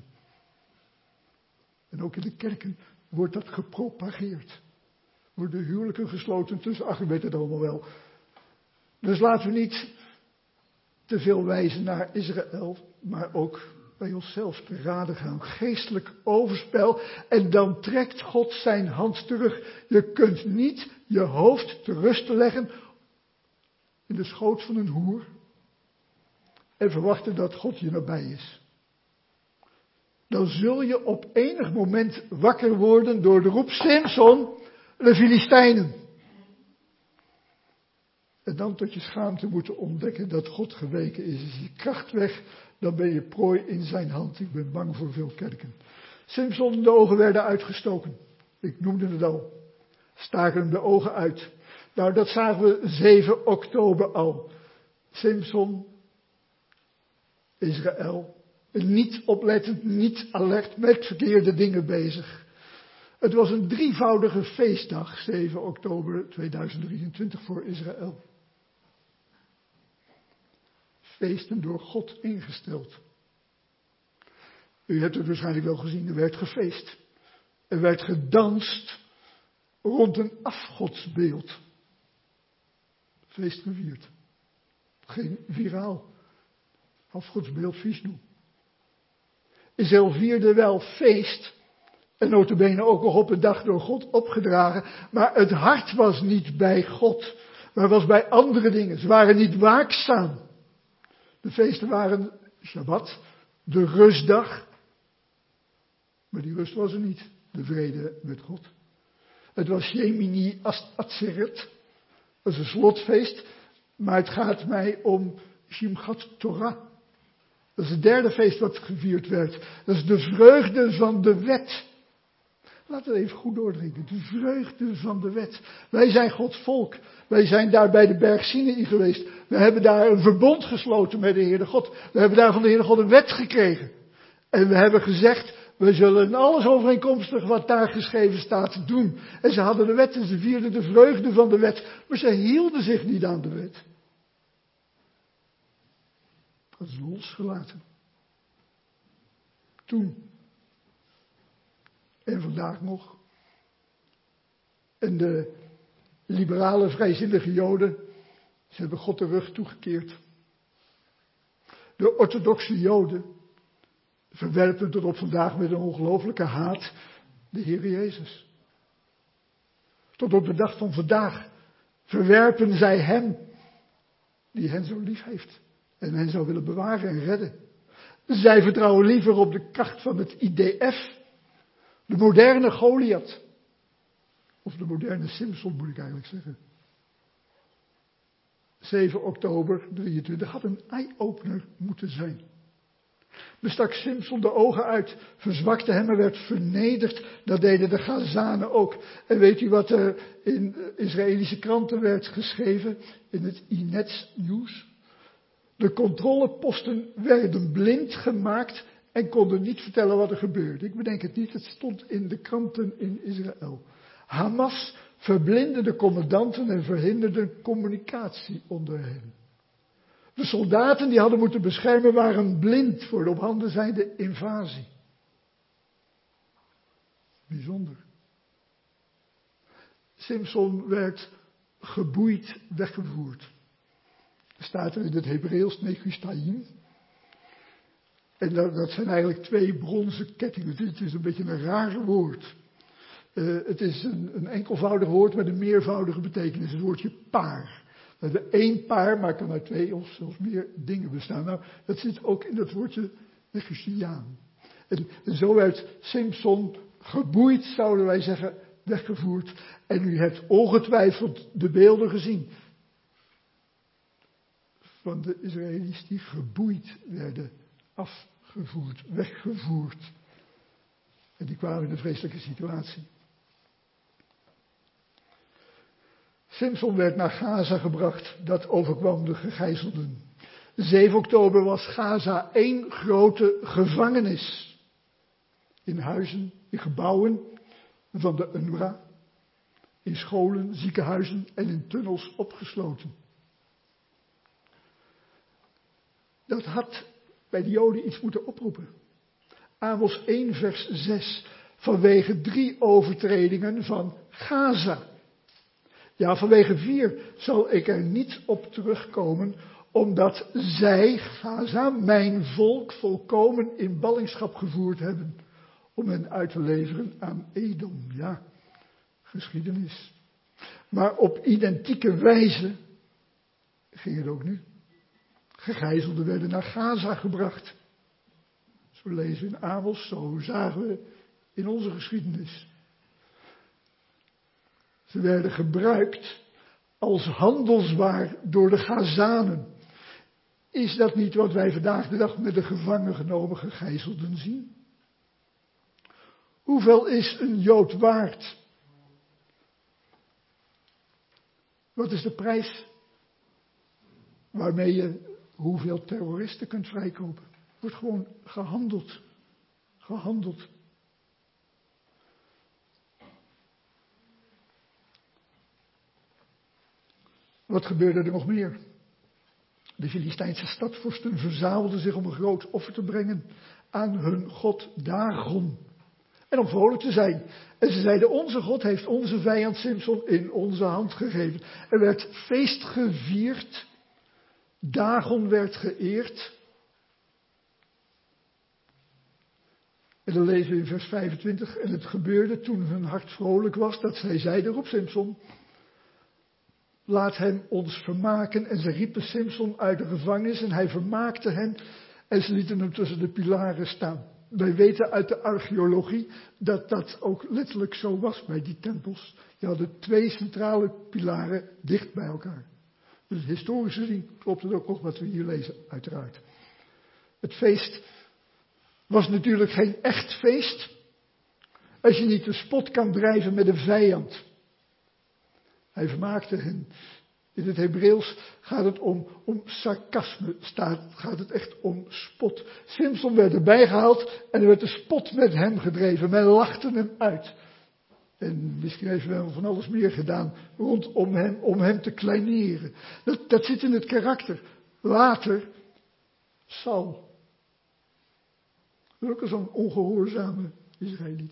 En ook in de kerken wordt dat gepropageerd. Worden huwelijken gesloten tussen, ach, u weet het allemaal wel. Dus laten we niet te veel wijzen naar Israël, maar ook bij onszelf te raden gaan. Geestelijk overspel. En dan trekt God zijn hand terug. Je kunt niet je hoofd te rusten leggen in de schoot van een hoer. En verwachten dat God je nabij is. Dan zul je op enig moment wakker worden door de roep: Simson, de Filistijnen. En dan tot je schaamte moeten ontdekken dat God geweken is. Is je kracht weg, dan ben je prooi in zijn hand. Ik ben bang voor veel kerken. Simson, de ogen werden uitgestoken. Ik noemde het al. Staken hem de ogen uit. Nou, dat zagen we zeven oktober al. Simson, Israël, niet oplettend, niet alert, met verkeerde dingen bezig. Het was een drievoudige feestdag, zeven oktober tweeduizend drieëntwintig voor Israël. Feesten door God ingesteld. U hebt het waarschijnlijk wel gezien, er werd gefeest. Er werd gedanst rond een afgodsbeeld. Feest gevierd. Geen viraal. Afgodsbeeld Vishnu. Israël vierde wel feest. En nota bene ook nog op een dag door God opgedragen. Maar het hart was niet bij God. Maar was bij andere dingen. Ze waren niet waakzaam. De feesten waren Shabbat, de rustdag. Maar die rust was er niet. De vrede met God. Het was Shemini Atzeret. Dat is een slotfeest. Maar het gaat mij om Simchat Torah. Dat is het derde feest wat gevierd werd. Dat is de vreugde van de wet. Laten we even goed doordrinken. De vreugde van de wet. Wij zijn Gods volk. Wij zijn daar bij de berg Sinai geweest. We hebben daar een verbond gesloten met de Heere God. We hebben daar van de Heere God een wet gekregen. En we hebben gezegd, we zullen alles overeenkomstig wat daar geschreven staat doen. En ze hadden de wet en ze vierden de vreugde van de wet. Maar ze hielden zich niet aan de wet. Dat is losgelaten. Toen. En vandaag nog. En de liberale, vrijzinnige Joden, ze hebben God de rug toegekeerd. De orthodoxe Joden verwerpen tot op vandaag met een ongelooflijke haat de Heer Jezus. Tot op de dag van vandaag verwerpen zij Hem die hen zo lief heeft en hen zou willen bewaren en redden. Zij vertrouwen liever op de kracht van het I D F, de moderne Goliath, of de moderne Simson moet ik eigenlijk zeggen. zeven oktober drieëntwintig had een eye-opener moeten zijn. Bestak Simson de ogen uit, verzwakte hem en werd vernederd. Dat deden de Gazanen ook. En weet u wat er in Israëlische kranten werd geschreven? In het Inets nieuws? De controleposten werden blind gemaakt en konden niet vertellen wat er gebeurde. Ik bedenk het niet, het stond in de kranten in Israël. Hamas verblindde de commandanten en verhinderde communicatie onder hen. De soldaten die hadden moeten beschermen waren blind voor de op handen zijnde invasie. Bijzonder. Simson werd geboeid weggevoerd. Er staat er in het Hebreeuws Nechustaim. En dat, dat zijn eigenlijk twee bronzen kettingen. Het is een beetje een raar woord. Uh, het is een, een enkelvoudig woord met een meervoudige betekenis. Het woordje paar. We hebben één paar, maar kan uit twee of zelfs meer dingen bestaan. Nou, dat zit ook in dat woordje Nechustiaan. En, en zo werd Simson geboeid, zouden wij zeggen, weggevoerd. En u hebt ongetwijfeld de beelden gezien. Van de Israëli's die geboeid werden, afgevoerd, weggevoerd. En die kwamen in een vreselijke situatie. Simson werd naar Gaza gebracht, dat overkwam de gegijzelden. zeven oktober was Gaza één grote gevangenis. In huizen, in gebouwen van de U N R W A, in scholen, ziekenhuizen en in tunnels opgesloten. Dat had bij de Joden iets moeten oproepen. Amos één vers zes, vanwege drie overtredingen van Gaza. Ja, vanwege vier zal ik er niet op terugkomen, omdat zij, Gaza, mijn volk, volkomen in ballingschap gevoerd hebben om hen uit te leveren aan Edom. Ja, geschiedenis. Maar op identieke wijze ging het ook nu. Gegijzelden werden naar Gaza gebracht. Zo lezen we in Amos, zo zagen we in onze geschiedenis. Ze werden gebruikt als handelswaar door de Gazanen. Is dat niet wat wij vandaag de dag met de gevangen genomen gegijzelden zien? Hoeveel is een Jood waard? Wat is de prijs waarmee je hoeveel terroristen kunt vrijkopen? Wordt gewoon gehandeld. Gehandeld. Wat gebeurde er nog meer? De Filistijnse stadvorsten verzamelden zich om een groot offer te brengen aan hun god Dagon. En om vrolijk te zijn. En ze zeiden, onze God heeft onze vijand Simson in onze hand gegeven. Er werd feest gevierd. Dagon werd geëerd. En dan lezen we in vers vijfentwintig. En het gebeurde toen hun hart vrolijk was, dat zij zeiden, roep Simson, laat hem ons vermaken. En ze riepen Simson uit de gevangenis en hij vermaakte hen. En ze lieten hem tussen de pilaren staan. Wij weten uit de archeologie dat dat ook letterlijk zo was bij die tempels. Je hadden twee centrale pilaren dicht bij elkaar. Dus historisch gezien klopt het ook nog wat we hier lezen, uiteraard. Het feest was natuurlijk geen echt feest als je niet de spot kan drijven met een vijand. Hij vermaakte hen. In het Hebreeuws gaat het om, om sarcasme, staat, gaat het echt om spot. Simson werd erbij gehaald en er werd de spot met hem gedreven. Men lachte hem uit. En misschien heeft men van alles meer gedaan rondom hem, om hem te kleineren. Dat, dat zit in het karakter. Later, Saul. Ook zo'n ongehoorzame Israëliet.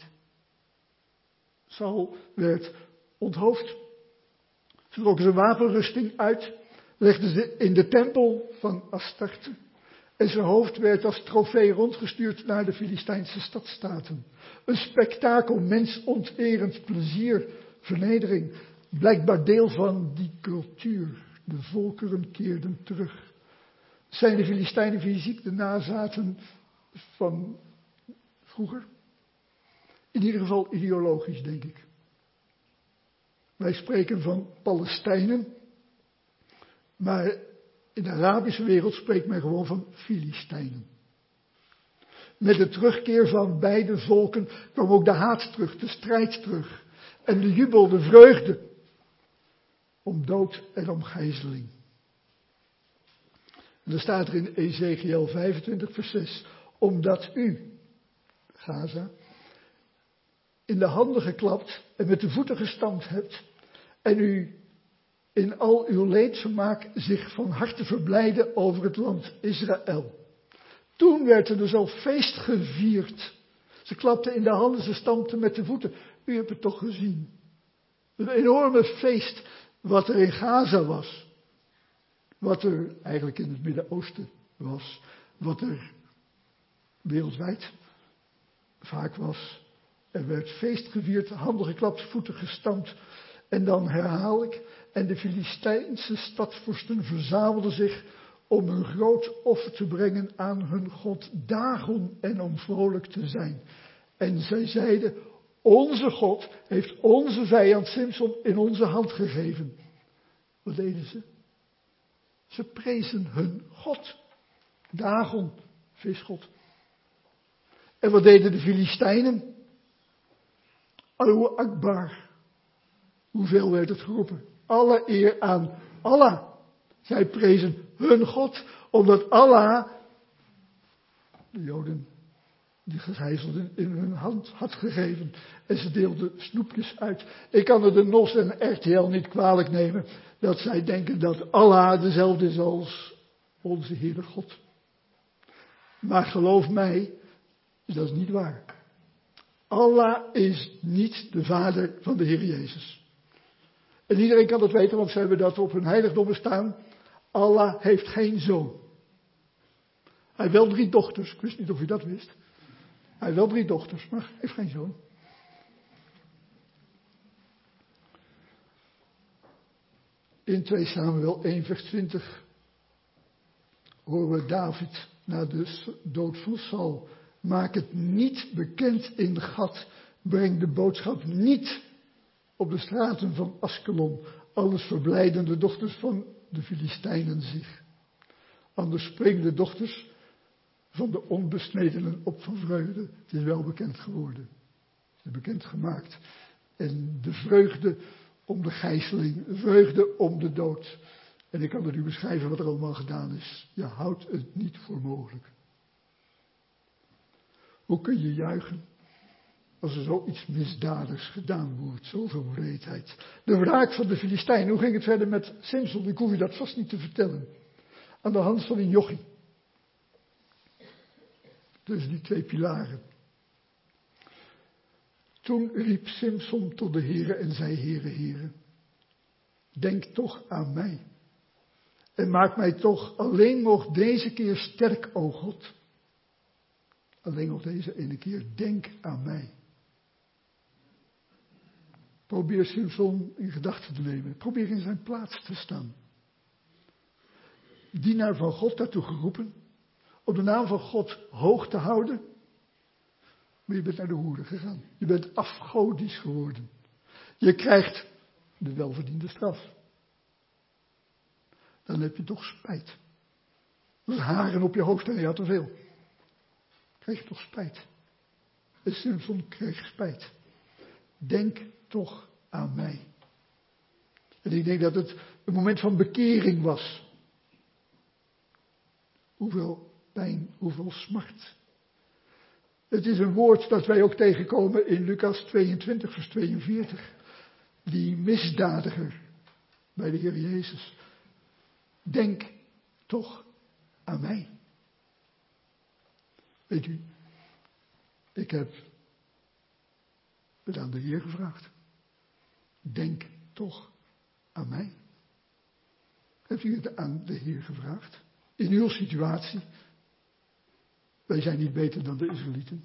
Saul werd onthoofd. Ze trokken zijn wapenrusting uit, legden ze in de tempel van Astarte. En zijn hoofd werd als trofee rondgestuurd naar de Filistijnse stadstaten. Een spektakel, mensonterend plezier, vernedering. Blijkbaar deel van die cultuur. De volkeren keerden terug. Zijn de Filistijnen fysiek de nazaten van vroeger? In ieder geval ideologisch, denk ik. Wij spreken van Palestijnen, maar in de Arabische wereld spreekt men gewoon van Filistijnen. Met de terugkeer van beide volken kwam ook de haat terug, de strijd terug. En de jubel, de vreugde om dood en om gijzeling. En dan staat er in Ezekiel vijfentwintig vers zes, omdat u, Gaza, in de handen geklapt en met de voeten gestampt hebt en u in al uw leedvermaak zich van harte verblijden over het land Israël. Toen werd er dus al feest gevierd. Ze klapten in de handen, ze stampten met de voeten. U hebt het toch gezien. Een enorme feest wat er in Gaza was. Wat er eigenlijk in het Midden-Oosten was. Wat er wereldwijd vaak was. Er werd feest gevierd, handen geklapt, voeten gestampt. En dan herhaal ik. En de Filistijnse stadvorsten verzamelden zich om een groot offer te brengen aan hun god Dagon en om vrolijk te zijn. En zij zeiden, onze God heeft onze vijand Simson in onze hand gegeven. Wat deden ze? Ze prezen hun God. Dagon, visgod. En wat deden de Filistijnen? Allahu Akbar. Hoeveel werd het geroepen? Alle eer aan Allah. Zij prezen hun God, omdat Allah de Joden die gegijzelden in hun hand had gegeven. En ze deelden snoepjes uit. Ik kan het de N O S en R T L niet kwalijk nemen dat zij denken dat Allah dezelfde is als onze Heere God. Maar geloof mij, dat is niet waar. Allah is niet de vader van de Heer Jezus. En iedereen kan dat weten, want ze hebben dat op hun heiligdommen staan. Allah heeft geen zoon. Hij heeft wel drie dochters. Ik wist niet of u dat wist. Hij heeft wel drie dochters, maar hij heeft geen zoon. In twee Samuel één vers twintig horen we David na de dood van Saul. Maak het niet bekend in Gad. Breng de boodschap niet op de straten van Askelon. Alles verblijden de dochters van de Filistijnen zich. Anders springen de dochters van de onbesnedenen op van vreugde. Het is wel bekend geworden. Het is bekend gemaakt. En de vreugde om de gijzeling, de vreugde om de dood. En ik kan het u beschrijven wat er allemaal gedaan is. Je houdt het niet voor mogelijk. Hoe kun je juichen als er zoiets misdadigs gedaan wordt, zoveel wreedheid. De wraak van de Filistijnen, hoe ging het verder met Simson? Ik hoef je dat vast niet te vertellen. Aan de hand van een jochie. Dus die twee pilaren. Toen riep Simson tot de Heere en zei, Heere, Heere, denk toch aan mij. En maak mij toch alleen nog deze keer sterk, o God. Alleen nog deze ene keer, denk aan mij. Probeer Simson in gedachten te nemen. Probeer in zijn plaats te staan. Dienaar van God daartoe geroepen. Om de naam van God hoog te houden. Maar je bent naar de hoeren gegaan. Je bent afgodisch geworden. Je krijgt de welverdiende straf. Dan heb je toch spijt. Dat is haren op je hoofd en je had te veel. Krijg je toch spijt. En Simson kreeg spijt. Denk toch aan mij. En ik denk dat het een moment van bekering was. Hoeveel pijn, hoeveel smart. Het is een woord dat wij ook tegenkomen in Lucas tweeëntwintig vers tweeënveertig. Die misdadiger bij de Heer Jezus. Denk toch aan mij. Weet u, ik heb het aan de Heer gevraagd. Denk toch aan mij. Heeft u het aan de Heer gevraagd? In uw situatie. Wij zijn niet beter dan de Israëlieten.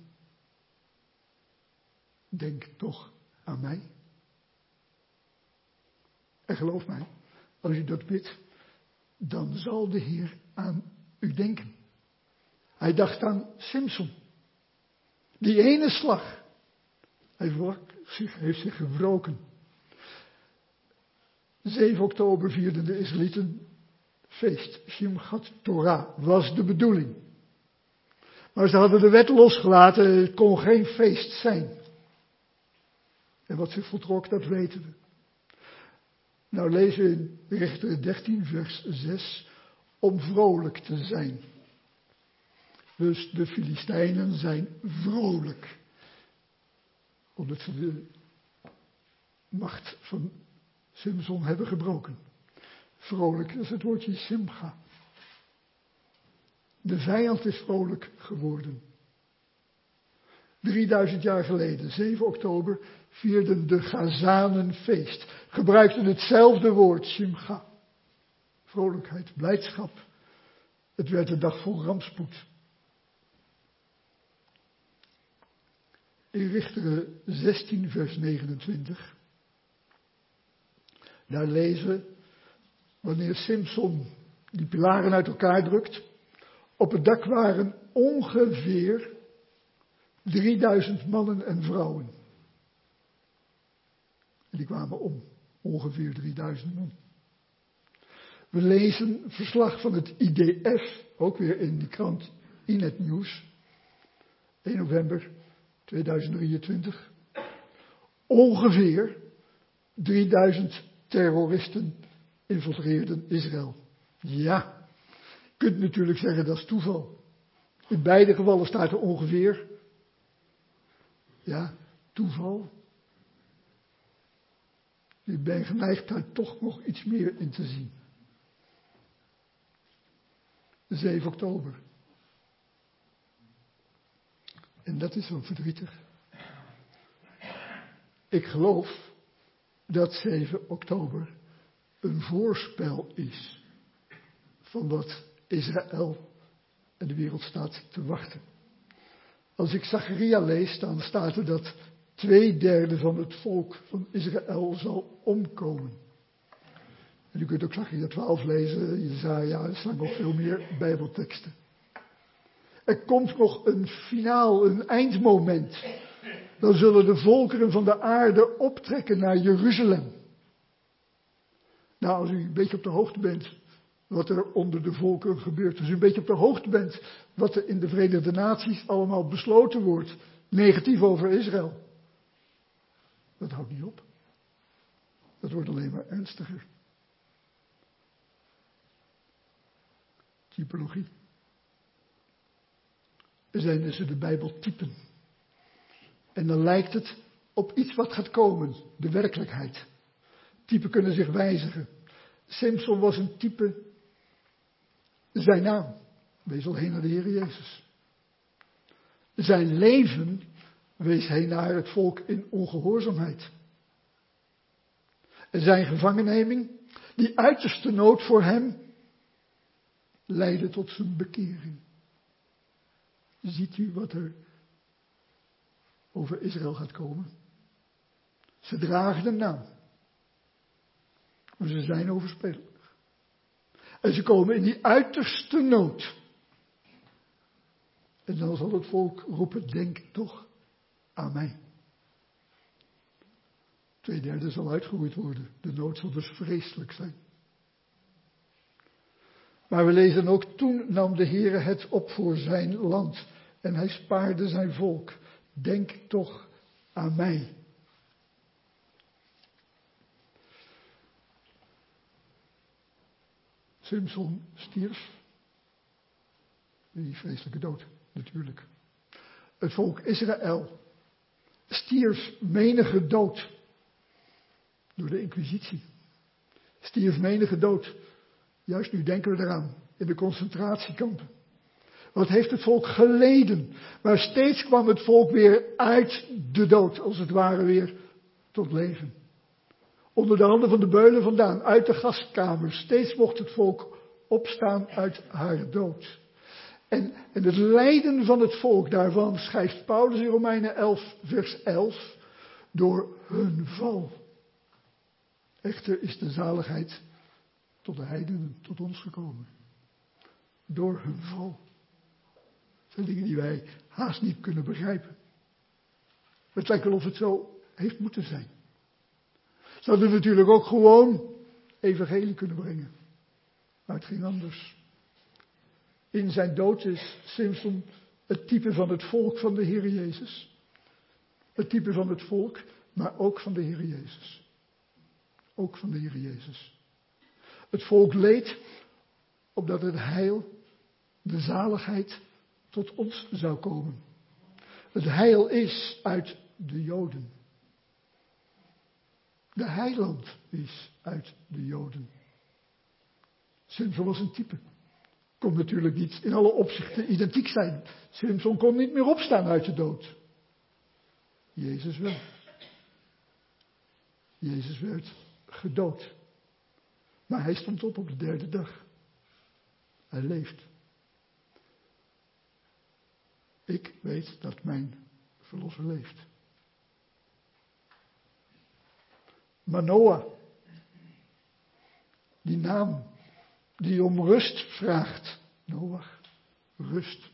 Denk toch aan mij. En geloof mij, als u dat bidt, dan zal de Heer aan u denken. Hij dacht aan Simson. Die ene slag. Hij heeft zich gewroken. zeven oktober vierden de Israëlieten feest. Simchat Torah was de bedoeling. Maar ze hadden de wet losgelaten. Het kon geen feest zijn. En wat zich voltrok, dat weten we. Nou lezen we in Richteren dertien vers zes. Om vrolijk te zijn. Dus de Filistijnen zijn vrolijk. Omdat ze de macht van Simson hebben gebroken. Vrolijk, dat is het woordje simcha. De vijand is vrolijk geworden. drieduizend jaar geleden, zeven oktober, vierden de Gazanen feest. Gebruikten hetzelfde woord, simcha. Vrolijkheid, blijdschap. Het werd een dag vol rampspoed. In Richteren zestien vers negenentwintig. Daar lezen we, wanneer Simson die pilaren uit elkaar drukt. Op het dak waren ongeveer drieduizend mannen en vrouwen. En die kwamen om, ongeveer drieduizend man. We lezen verslag van het I D F, ook weer in die krant Inet Nieuws, één november tweeduizend drieëntwintig. Ongeveer drieduizend terroristen infiltreerden Israël. Ja, je kunt natuurlijk zeggen dat is toeval. In beide gevallen staat er ongeveer. Ja, toeval. Ik ben geneigd daar toch nog iets meer in te zien. zeven oktober. En dat is wel verdrietig. Ik geloof dat zeven oktober een voorspel is. van wat Israël en de wereld staat te wachten. Als ik Zacharia lees, dan staat er dat twee derde van het volk van Israël zal omkomen. En u kunt ook Zacharia twaalf lezen, Jesaja, er staan nog veel meer bijbelteksten. Er komt nog een finaal, een eindmoment. Dan zullen de volkeren van de aarde optrekken naar Jeruzalem. Nou, als u een beetje op de hoogte bent wat er onder de volkeren gebeurt. Als u een beetje op de hoogte bent wat er in de Verenigde Naties allemaal besloten wordt. Negatief over Israël. Dat houdt niet op. Dat wordt alleen maar ernstiger. Typologie. Er zijn dus de Bijbel typen. En dan lijkt het op iets wat gaat komen. De werkelijkheid. Typen kunnen zich wijzigen. Samson was een type. Zijn naam. Wees al heen naar de Heer Jezus. Zijn leven wees heen naar het volk in ongehoorzaamheid. En zijn gevangenneming, die uiterste nood voor hem, leidde tot zijn bekering. Ziet u wat er over Israël gaat komen? Ze dragen de naam. Maar ze zijn overspelig. En ze komen in die uiterste nood. En dan zal het volk roepen, denk toch aan mij. Tweederde zal uitgeroeid worden. De nood zal dus vreselijk zijn. Maar we lezen ook, toen nam de Heere het op voor zijn land. En hij spaarde zijn volk. Denk toch aan mij. Samson stierf. Die vreselijke dood, natuurlijk. Het volk Israël stierf menige dood. Door de inquisitie. Stierf menige dood. Juist nu denken we eraan. In de concentratiekampen. Wat heeft het volk geleden? Maar steeds kwam het volk weer uit de dood. Als het ware weer tot leven. Onder de handen van de beulen vandaan. Uit de gaskamers. Steeds mocht het volk opstaan uit haar dood. En, en het lijden van het volk daarvan schrijft Paulus in Romeinen elf vers elf. Door hun val. Echter is de zaligheid tot de heidenen, tot ons gekomen. Door hun val. Dat zijn dingen die wij haast niet kunnen begrijpen. Het lijkt wel of het zo heeft moeten zijn. Ze hadden natuurlijk ook gewoon evangelie kunnen brengen. Maar het ging anders. In zijn dood is Samson het type van het volk van de Heer Jezus. Het type van het volk, maar ook van de Heer Jezus. Ook van de Heer Jezus. Het volk leed opdat het heil, de zaligheid tot ons zou komen. Het heil is uit de Joden. De heiland is uit de Joden. Samson was een type. Kon natuurlijk niet in alle opzichten identiek zijn. Samson kon niet meer opstaan uit de dood. Jezus wel. Jezus werd gedood. Maar hij stond op op de derde dag. Hij leeft. Ik weet dat mijn verlosser leeft. Manoah. Die naam die om rust vraagt. Noach, rust.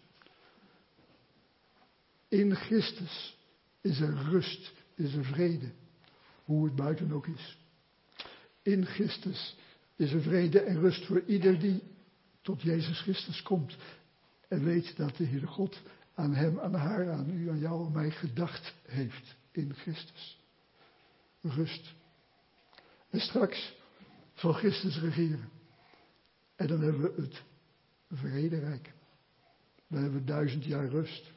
In Christus is er rust, is er vrede. Hoe het buiten ook is. In Christus is er vrede en rust voor ieder die tot Jezus Christus komt. En weet dat de Heere God aan hem, aan haar, aan u, aan jou, aan mij gedacht heeft. In Christus. Rust. En straks zal Christus regeren. En dan hebben we het vrederijk. Dan hebben we duizend jaar rust.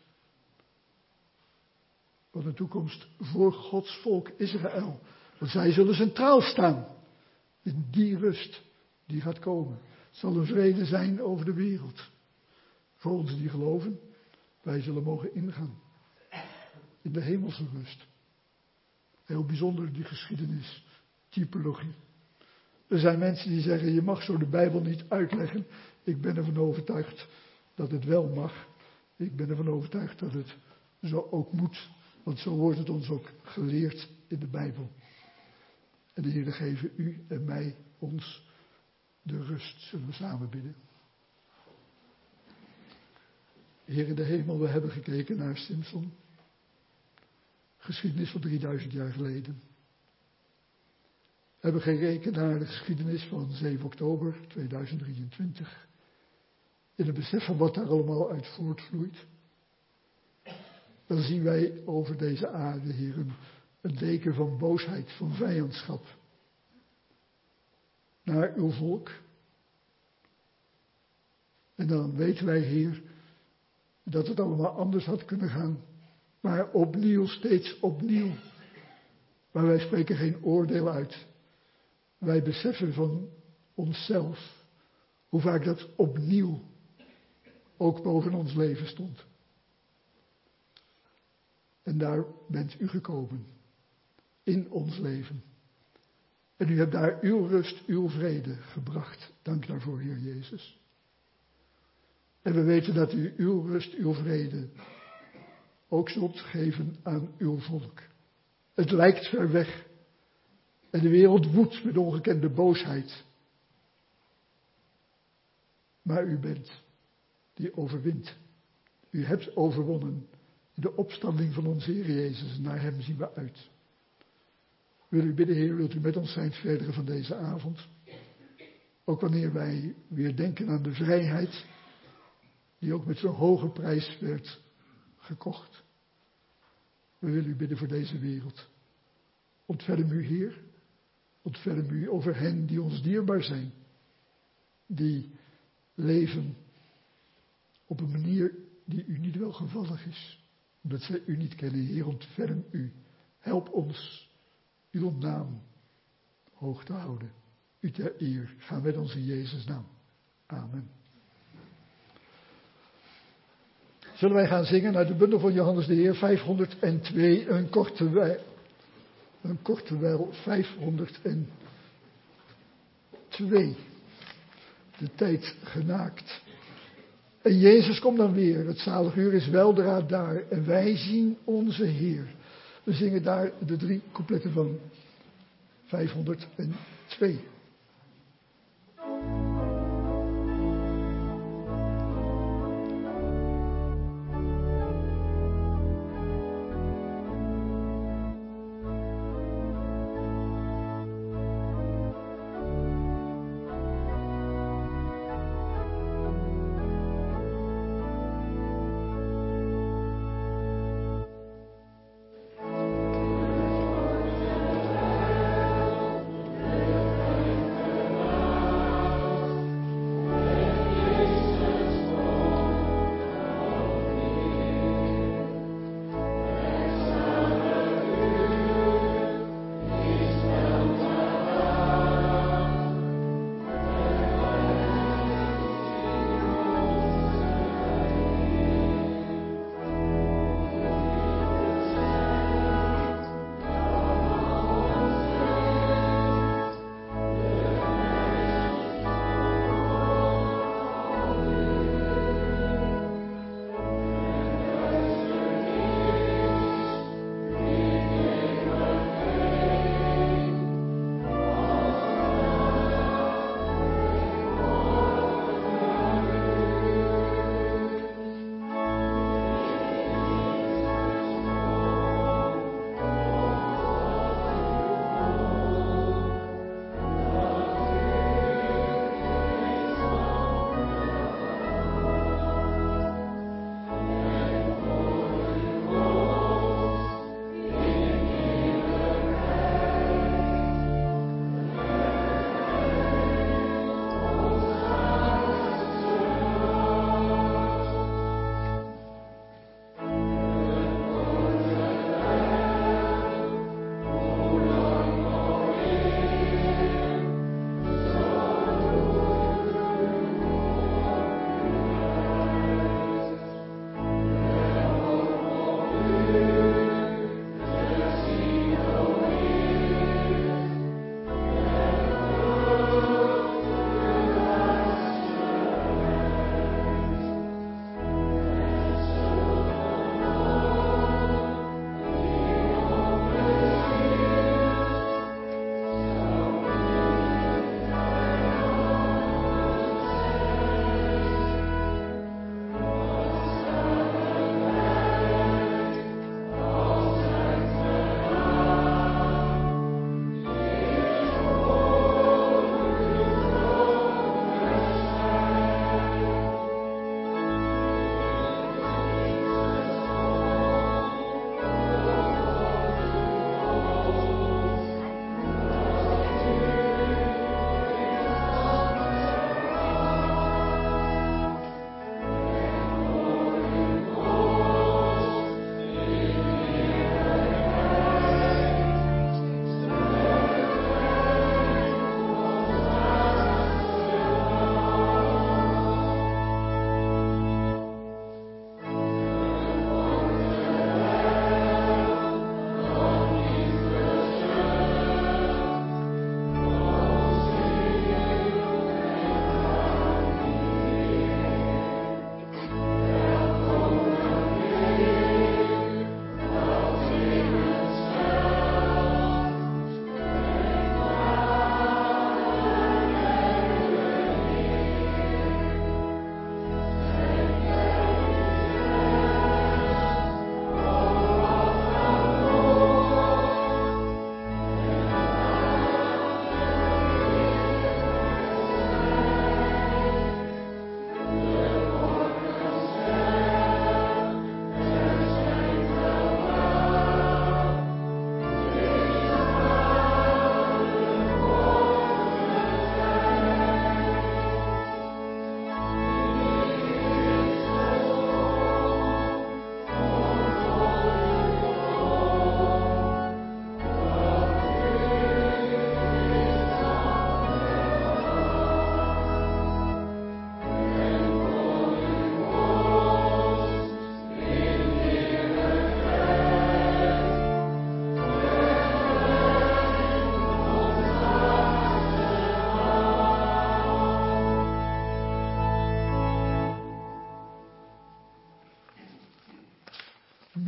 Wat een toekomst voor Gods volk Israël. Want zij zullen centraal staan. In die rust die gaat komen. Het zal een vrede zijn over de wereld. Voor ons die geloven. Wij zullen mogen ingaan. In de hemelse rust. Heel bijzonder die geschiedenis. Typologie. Er zijn mensen die zeggen, je mag zo de Bijbel niet uitleggen. Ik ben ervan overtuigd dat het wel mag. Ik ben ervan overtuigd dat het zo ook moet. Want zo wordt het ons ook geleerd in de Bijbel. En de Heer geven u en mij, ons, de rust. Zullen we samen bidden. Heer in de hemel, we hebben gekeken naar Simson. Geschiedenis van drieduizend jaar geleden. We hebben gekeken naar de geschiedenis van zeven oktober tweeduizend drieëntwintig. In het besef van wat daar allemaal uit voortvloeit. Dan zien wij over deze aarde, Heer, een, een deken van boosheid, van vijandschap. Naar uw volk. En dan weten wij, Heer, dat het allemaal anders had kunnen gaan. Maar opnieuw, steeds opnieuw. Maar wij spreken geen oordeel uit. Wij beseffen van onszelf hoe vaak dat opnieuw ook boven ons leven stond. En daar bent u gekomen. In ons leven. En u hebt daar uw rust, uw vrede gebracht. Dank daarvoor, Heer Jezus. En we weten dat u uw rust, uw vrede ook zult geven aan uw volk. Het lijkt ver weg. En de wereld woedt met ongekende boosheid. Maar u bent die overwint. U hebt overwonnen in de opstanding van onze Heer Jezus. Naar hem zien we uit. Wil u bidden, Heer, wilt u met ons zijn verdere van deze avond. Ook wanneer wij weer denken aan de vrijheid die ook met zo'n hoge prijs werd gekocht. We willen u bidden voor deze wereld. Ontferm u, Heer. Ontferm u over hen die ons dierbaar zijn. Die leven op een manier die u niet welgevallig is. Omdat zij u niet kennen. Heer, ontferm u. Help ons uw naam hoog te houden. U ter eer. Ga met ons in Jezus' naam. Amen. Zullen wij gaan zingen naar de bundel van Johannes de Heer, vijfhonderdtwee, een korte wijl, een korte wijl, vijfhonderdtwee. De tijd genaakt. En Jezus komt dan weer, het zalig uur is weldra daar en wij zien onze Heer. We zingen daar de drie coupletten van vijfhonderdtwee.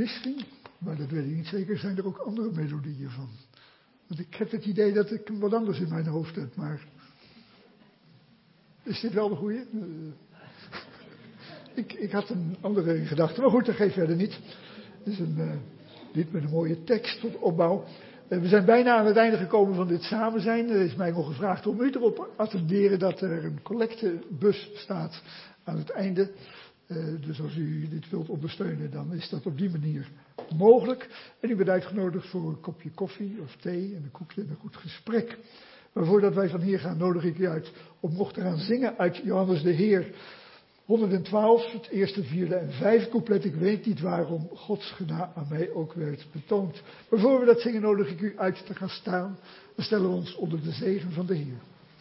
Misschien, maar dat weet ik niet zeker, zijn er ook andere melodieën van. Want ik heb het idee dat ik wat anders in mijn hoofd heb, maar... Is dit wel de goeie? Uh, ik, ik had een andere in gedachten, maar goed, dat geeft verder niet. Het is een uh, lied met een mooie tekst tot opbouw. Uh, we zijn bijna aan het einde gekomen van dit samen zijn. Er is mij nog gevraagd om u erop attenderen dat er een collectebus staat aan het einde. Uh, dus als u dit wilt ondersteunen, dan is dat op die manier mogelijk. En u bent uitgenodigd voor een kopje koffie of thee en een koekje en een goed gesprek. Maar voordat wij van hier gaan, nodig ik u uit om nog te gaan zingen uit Johannes de Heer honderdtwaalf, het eerste, vierde en vijfde couplet. Ik weet niet waarom Gods genade aan mij ook werd betoond. Maar voor we dat zingen, nodig ik u uit te gaan staan. We stellen ons onder de zegen van de Heer.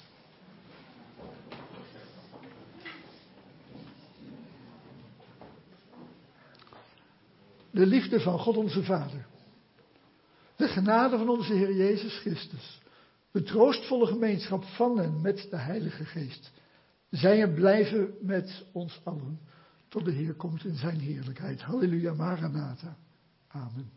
De liefde van God onze Vader. De genade van onze Heer Jezus Christus. De troostvolle gemeenschap van en met de Heilige Geest. Zij en blijven met ons allen. Tot de Heer komt in zijn heerlijkheid. Halleluja, Maranatha. Amen.